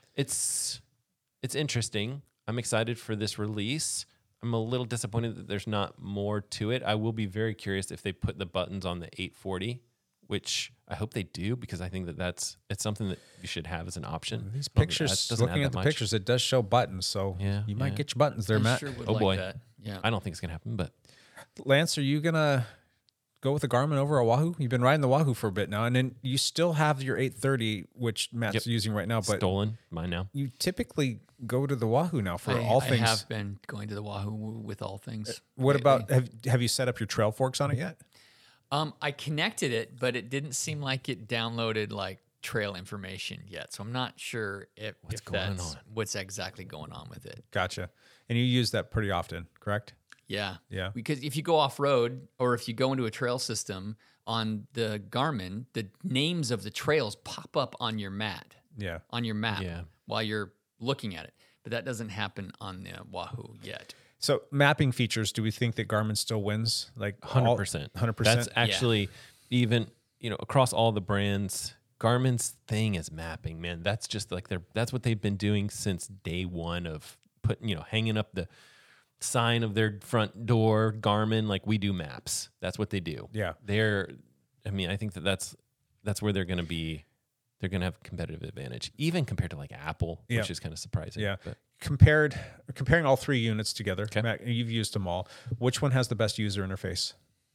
it's interesting. I'm excited for this release. I'm a little disappointed that there's not more to it. I will be very curious if they put the buttons on the 840, which I hope they do, because I think it's something that you should have as an option. These Probably pictures, doesn't looking add at the that much. pictures, it does show buttons. So you might get your buttons there, I Matt. sure would Oh, like boy. that. Yeah. I don't think it's going to happen, but Lance, are you going to go with a Garmin over a Wahoo? You've been riding the Wahoo for a bit now, and then you still have your 830, which Matt's using right now, but stolen mine now. you typically go to the Wahoo now for all things. I have been going to the Wahoo with all things. What about, have you set up your trail forks on it yet? I connected it, but it didn't seem like it downloaded like trail information yet. So I'm not sure if going that's on. what's exactly going on with it. Gotcha. And you use that pretty often, correct? Yeah. Yeah. Because if you go off road or if you go into a trail system on the Garmin, the names of the trails pop up on your map. Yeah. On your map Yeah. while you're looking at it. But that doesn't happen on the Wahoo yet. So mapping features, do we think that Garmin still wins? Like 100%. 100%? That's actually even, across all the brands, Garmin's thing is mapping, man. That's just like that's what they've been doing since day one of hanging up the sign of their front door, Garmin, like we do maps. That's what they do. Yeah. I think that's where they're going to be. They're going to have competitive advantage, even compared to like Apple, which is kind of surprising. Yeah. But Comparing all three units together, Matt, you've used them all. Which one has the best user interface?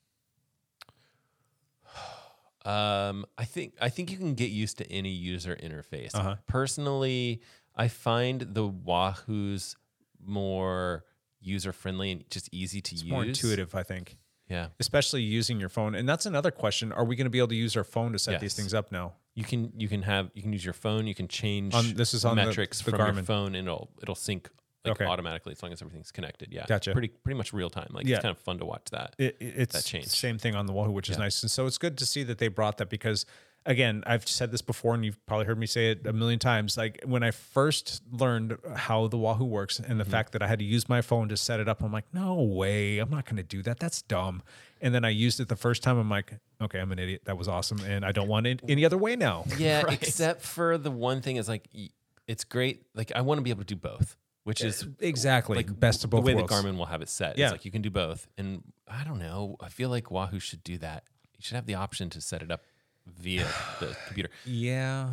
I think you can get used to any user interface. Personally, I find the Wahoo's more user friendly and just easy to use. More intuitive, I think. Yeah. Especially using your phone. And that's another question. Are we going to be able to use our phone to set these Yes. things up now? You can use your phone. You can change This is on the metrics from Garmin. your phone, and it'll sync Okay. automatically as long as everything's connected. Yeah, Gotcha. Pretty much real time. Like Yeah. it's kind of fun to watch that. It's that change. same thing on the Wahoo, which is nice. And so it's good to see that they brought that because, again, I've said this before and you've probably heard me say it a million times. Like when I first learned how the Wahoo works and the fact that I had to use my phone to set it up, I'm like, no way, I'm not going to do that. That's dumb. And then I used it the first time. I'm like, okay, I'm an idiot. That was awesome. And I don't want it any other way now. Yeah, except for the one thing is like it's great. Like I want to be able to do both, which is Exactly. like Best of both the way worlds. that Garmin will have it set. Yeah. It's like you can do both, and I don't know. I feel like Wahoo should do that. You should have the option to set it up via the computer. Yeah.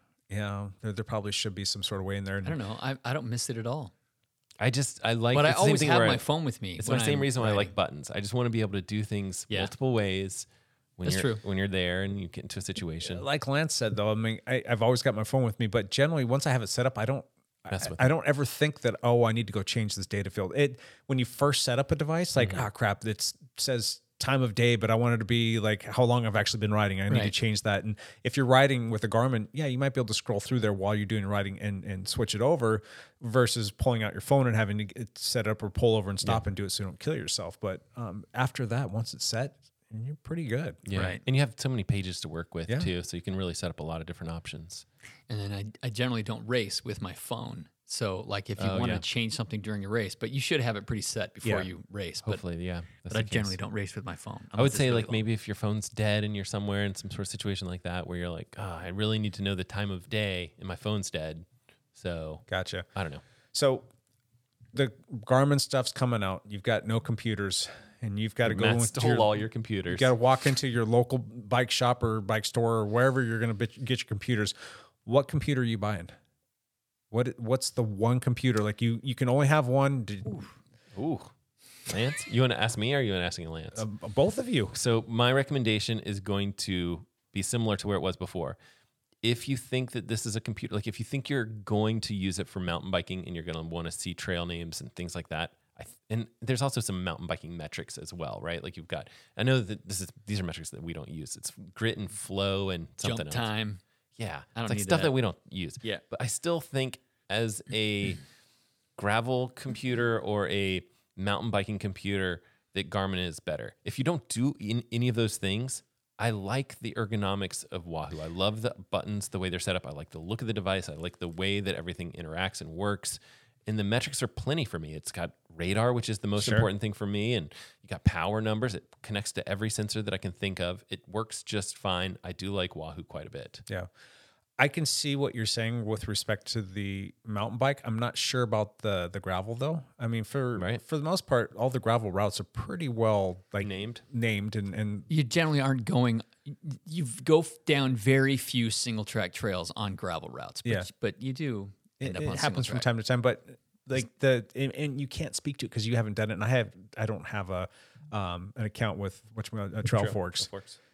There probably should be some sort of way in there. I don't know. I don't miss it at all. I like, But I it's the same always thing have where my phone with me. It's when the same I'm reason why I riding. like buttons. I just want to be able to do things Yeah. multiple ways. When That's you're, true. When you're there and you get into a situation. Like Lance said, though, I mean, I've always got my phone with me, but generally, once I have it set up, I don't. Mess with I don't ever think that, oh, I need to go change this data field. When you first set up a device, like, crap, it says time of day, but I want it to be like how long I've actually been riding. I need to Right. change that. And if you're riding with a Garmin, yeah, you might be able to scroll through there while you're doing riding and switch it over versus pulling out your phone and having to get set up or pull over and stop and do it so you don't kill yourself. But after that, once it's set, you're pretty good. Yeah. Right. And you have so many pages to work with Yeah. too. So you can really set up a lot of different options. And then I generally don't race with my phone. So like if you Oh, want yeah. to change something during a race, but you should have it pretty set before Yeah. you race. But, Hopefully, yeah. That's but I the case. generally don't race with my phone. I would unless it's say really like long. maybe if your phone's dead and you're somewhere in some sort of situation like that where you're like, oh, I really need to know the time of day and my phone's dead. So Gotcha. I don't know. So the Garmin stuff's coming out. You've got no computers, and you've got to go Matt into stole all your computers. You got to walk into your local bike shop or bike store or wherever you're going to get your computers. What computer are you buying? What's the one computer? Like you can only have one. Ooh. Lance, you want to ask me or are you asking Lance? Both of you. So my recommendation is going to be similar to where it was before. If you think that this is a computer, like if you think you're going to use it for mountain biking and you're going to want to see trail names and things like that, and there's also some mountain biking metrics as well, right? Like you've got, I know that these are metrics that we don't use. It's grit and flow and something jump else. time. Yeah, I don't it's like need stuff that. that we don't use. Yeah. But I still think as a gravel computer or a mountain biking computer that Garmin is better. If you don't do any of those things, I like the ergonomics of Wahoo. I love the buttons, the way they're set up. I like the look of the device. I like the way that everything interacts and works. And the metrics are plenty for me. It's got radar, which is the most important thing for me. And you got power numbers. It connects to every sensor that I can think of. It works just fine. I do like Wahoo quite a bit. Yeah. I can see what you're saying with respect to the mountain bike. I'm not sure about the gravel though. I mean, for the most part, all the gravel routes are pretty well named and You generally aren't going. You go down very few single track trails on gravel routes. But, but you do end up it on happens from single track. time to time. But like and you can't speak to it because you haven't done it. And I don't have an account with Trail Forks.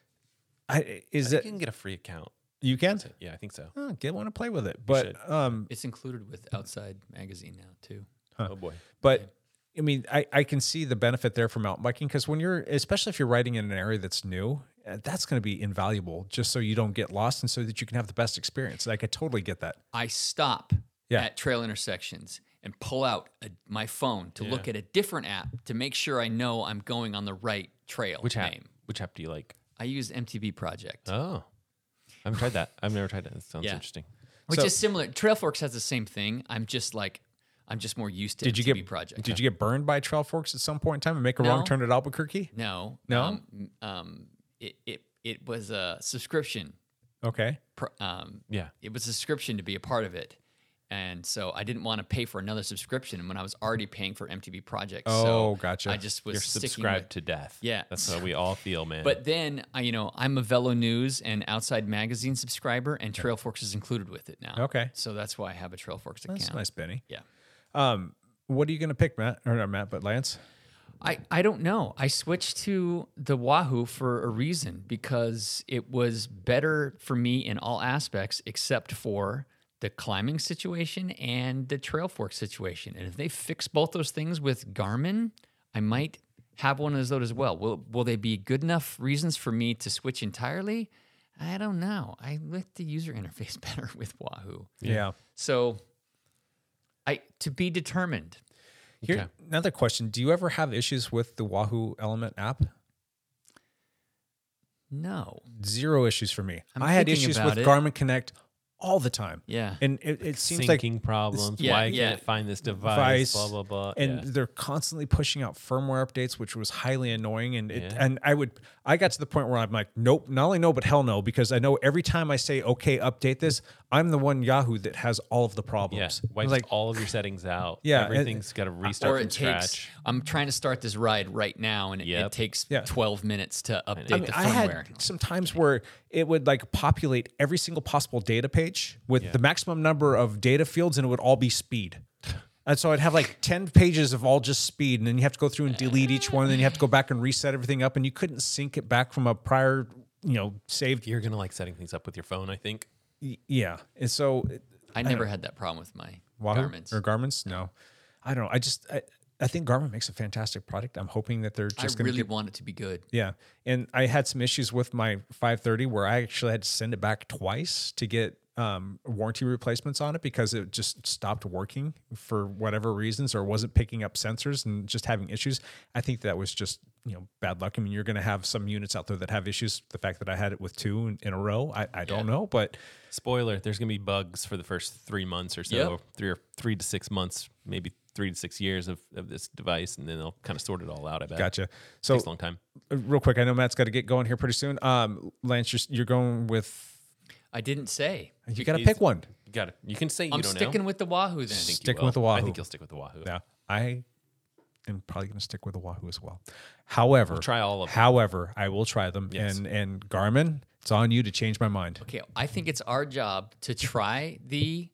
You can get a free account. You can? Yeah, I think so. Oh, get one to play with it. But it's included with Outside Magazine now too. Oh boy. But I mean, I can see the benefit there for mountain biking because especially if you're riding in an area that's new, that's going to be invaluable just so you don't get lost and so that you can have the best experience. Like I totally get that. I stop at trail intersections and pull out my phone to look at a different app to make sure I know I'm going on the right trail. Which app? Which app do you like? I use MTB Project. Oh. I haven't tried that. I've never tried that. That sounds interesting. Which is similar. Trailforks has the same thing. I'm just more used to MTB Project. Did you get burned by Trail Forks at some point in time and make a wrong turn at Albuquerque? No. No? It was a subscription. Okay. It was a subscription to be a part of it. And so I didn't want to pay for another subscription when I was already paying for MTB Project. Oh, so gotcha. I just was You're sticking subscribed with, to death. Yeah. That's how we all feel, man. But then, I'm a Velo News and Outside Magazine subscriber, and Trail Forks is included with it now. Okay. So that's why I have a Trail Forks account. That's nice, Benny. Yeah. What are you going to pick, Matt? Or not Matt, but Lance? I don't know. I switched to the Wahoo for a reason because it was better for me in all aspects except for the climbing situation and the trail fork situation. And if they fix both those things with Garmin, I might have one of those as well. Will they be good enough reasons for me to switch entirely? I don't know. I like the user interface better with Wahoo. Yeah. So to be determined. Here, another question. Do you ever have issues with the Wahoo Element app? No. Zero issues for me. I'm I had thinking issues about with it. Garmin Connect all the time. Yeah. And it seems like Syncing problems. Yeah, Why yeah. can't it find this device? Blah blah blah. and Yeah. they're constantly pushing out firmware updates, which was highly annoying. And Yeah. I got to the point where I'm like, nope, not only no, but hell no, because I know every time I say, okay, update this, I'm the one Yahoo that has all of the Yeah, problems. wipes Like, all of your settings out. Yeah, Everything's got to restart Or from it takes, scratch. I'm trying to start this ride right now, and it Yep. takes Yeah. 12 minutes to update I mean, the I firmware. had some times where it would like populate every single possible data page with the maximum number of data fields, and it would all be speed. And so I'd have like 10 pages of all just speed, and then you have to go through and delete each one, and then you have to go back and reset everything up, and you couldn't sync it back from a prior, saved. You're gonna like setting things up with your phone, I think. Yeah. And so I never had that problem with my Wahoo Garmin's. or Garmin's? No. I don't know. I think Garmin makes a fantastic product. I'm hoping that they're I just going to really want it to be good. Yeah. And I had some issues with my 530 where I actually had to send it back twice to get warranty replacements on it because it just stopped working for whatever reasons or wasn't picking up sensors and just having issues. I think that was just, bad luck. I mean, you're going to have some units out there that have issues. The fact that I had it with two in a row, I don't know, but Spoiler: there's gonna be bugs for the first 3 months or so, Yep. 3 to 6 months, maybe 3 to 6 years of this device, and then they'll kind of sort it all out. I bet. gotcha. So Takes a long time. real quick, I know Matt's got to get going here pretty soon. Lance, you're going with, I didn't say. you got to He's- pick one. You can say you I'm don't sticking know. with the Wahoo then. I think you Sticking will. with the Wahoo. I think you'll stick with the Wahoo. Yeah, I am probably going to stick with the Wahoo as well. However, We'll try all of them. However, I will try them. Yes. And Garmin, it's on you to change my mind. Okay, I think it's our job to try the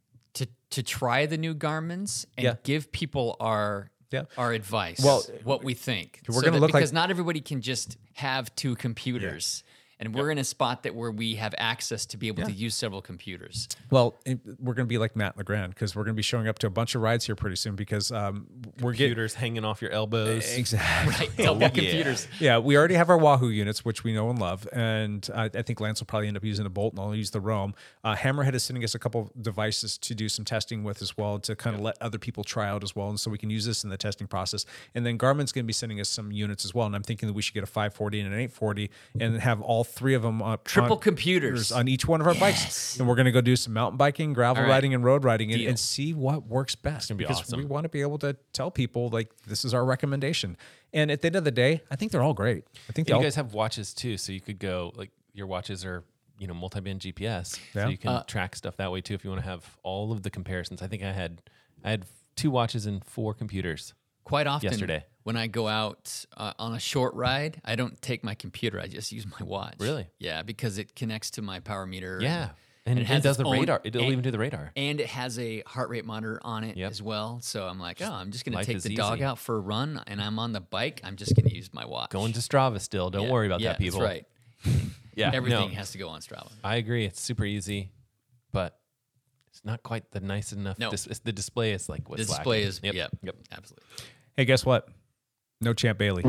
try the new Garmin's and Yeah. give people our Yeah. advice. Well, what we think. we're gonna look because like- not everybody can just have two computers. And we're in a spot that where we have access to be able to use several computers. Well, we're going to be like Matt Legrand because we're going to be showing up to a bunch of rides here pretty soon because we're getting Computers hanging off your elbows. exactly. Right, double computers. Yeah, we already have our Wahoo units, which we know and love, and I think Lance will probably end up using a Bolt, and I'll use the Roam. Hammerhead is sending us a couple devices to do some testing with as well, to kind of let other people try out as well, and so we can use this in the testing process. And then Garmin's going to be sending us some units as well, and I'm thinking that we should get a 540 and an 840 and have all three of them Triple on computers. on each one of our bikes, and we're going to go do some mountain biking, gravel All right. riding, and road riding, and, Deal. and see what works best. gonna be because awesome. we want to be able to tell people like this is our recommendation. And at the end of the day, I think they're all great. I think they You all guys have watches too, so you could go like your watches are multi-band GPS, Yeah. so you can track stuff that way too. If you want to have all of the comparisons, I think I had 2 watches and 4 computers. Quite often, Yesterday. when I go out on a short ride, I don't take my computer. I just use my watch. Really? Yeah, because it connects to my power meter. Yeah, and it has does its the own- radar. It'll and- even do the radar. And it has a heart rate monitor on it Yep. as well. So I'm like, I'm just going to life take is the dog easy. out for a run, and I'm on the bike. I'm just going to use my watch. Going to Strava still. Don't worry about that, people. That's right. Yeah, Everything no, has to go on Strava. I agree. It's super easy, but it's not quite the nice enough. No. The display is like what's The display lacking. is, Yep. yep, absolutely. Hey, guess what? No Champ Bailey.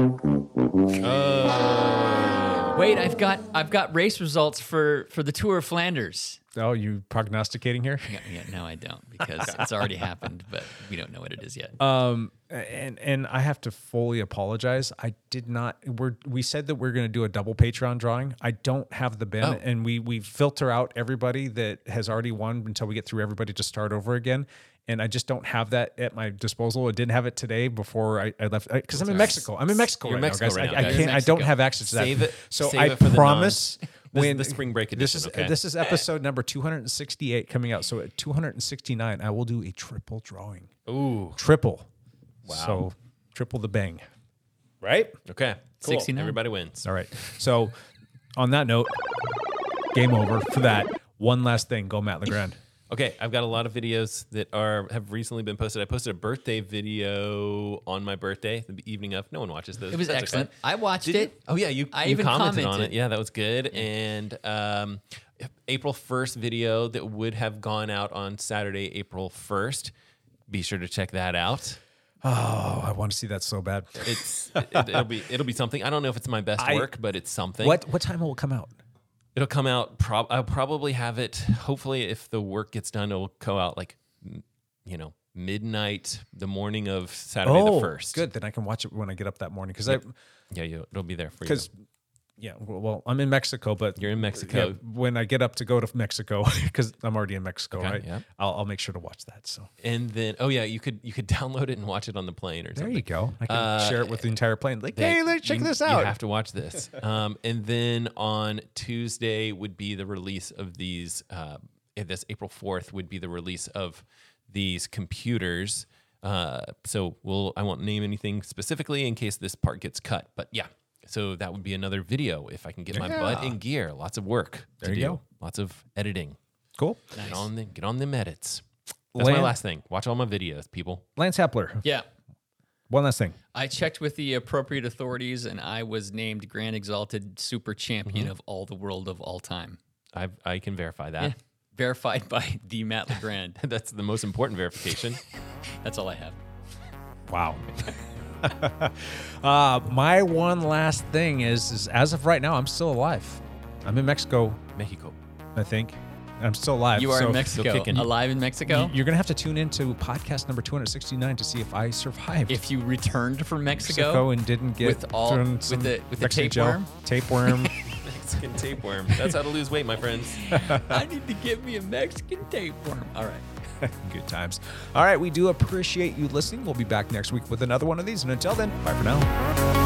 Wait, I've got race results for the Tour of Flanders. Oh, you prognosticating here? Yeah, no, I don't because it's already happened, but we don't know what it is yet. And I have to fully apologize. I did not. We said that we're going to do a double Patreon drawing. I don't have the bin, and we filter out everybody that has already won until we get through everybody to start over again. And I just don't have that at my disposal. I didn't have it today before I left because I'm in Mexico. I'm in Mexico You're right in Mexico now, guys. right now, I guys. can't. I don't Mexico. have access to that. Save it- So save I it for the promise. This is the spring break edition, okay? This is episode number 268 coming out. So at 269, I will do a triple drawing. Ooh. Triple. Wow. So triple the bang. Right? Okay. Cool. 69. Everybody wins. All right. So on that note, game over for that. One last thing. Go Matt Legrand. Okay, I've got a lot of videos that have recently been posted. I posted a birthday video on my birthday, the evening of. No one watches those. It was That's excellent. okay. I watched Did it. you? Oh yeah, you even commented on commented. it. Yeah, that was good. And April 1st video that would have gone out on Saturday, April 1st. Be sure to check that out. Oh, I want to see that so bad. It'll be something. I don't know if it's my best work, but it's something. What time will it come out? It'll come out. I'll probably have it. Hopefully, if the work gets done, it'll go out like, midnight, the morning of Saturday the 1st. Good. Then I can watch it when I get up that morning because It'll be there for you. because well, I'm in Mexico, but You're in Mexico. yeah, when I get up to go to Mexico, because I'm already in Mexico, Okay, right? yeah. I'll make sure to watch that. So And then, you could download it and watch it on the plane or there something. you go. I can share it with the entire plane. Like, That- hey, let's check you- this out. You have to watch this. And then on Tuesday would be the release of these. This April 4th would be the release of these computers. So I won't name anything specifically in case this part gets cut. But yeah, so that would be another video if I can get my butt in gear. Lots of work to There you do. go. Lots of editing. Cool. Get on them edits. That's my Lan- last thing. Watch all my videos, people. Lance Hepler. Yeah. One last thing. I checked with the appropriate authorities, and I was named Grand Exalted Super Champion of all the world of all time. I can verify that. Yeah. Verified by the Matt LeGrand. That's the most important verification. That's all I have. Wow. My one last thing is as of right now, I'm still alive. I'm in Mexico, Mexico. I think. I'm still alive. You are so in Mexico. kicking. Alive in Mexico? You're going to have to tune into podcast number 269 to see if I survived. If you returned from Mexico, and didn't get with all- thrown with some the Mexican tapeworm? Tapeworm. Mexican tapeworm. That's how to lose weight, my friends. I need to get me a Mexican tapeworm. All right. Good times. All right, we do appreciate you listening. We'll be back next week with another one of these. And until then, bye for now.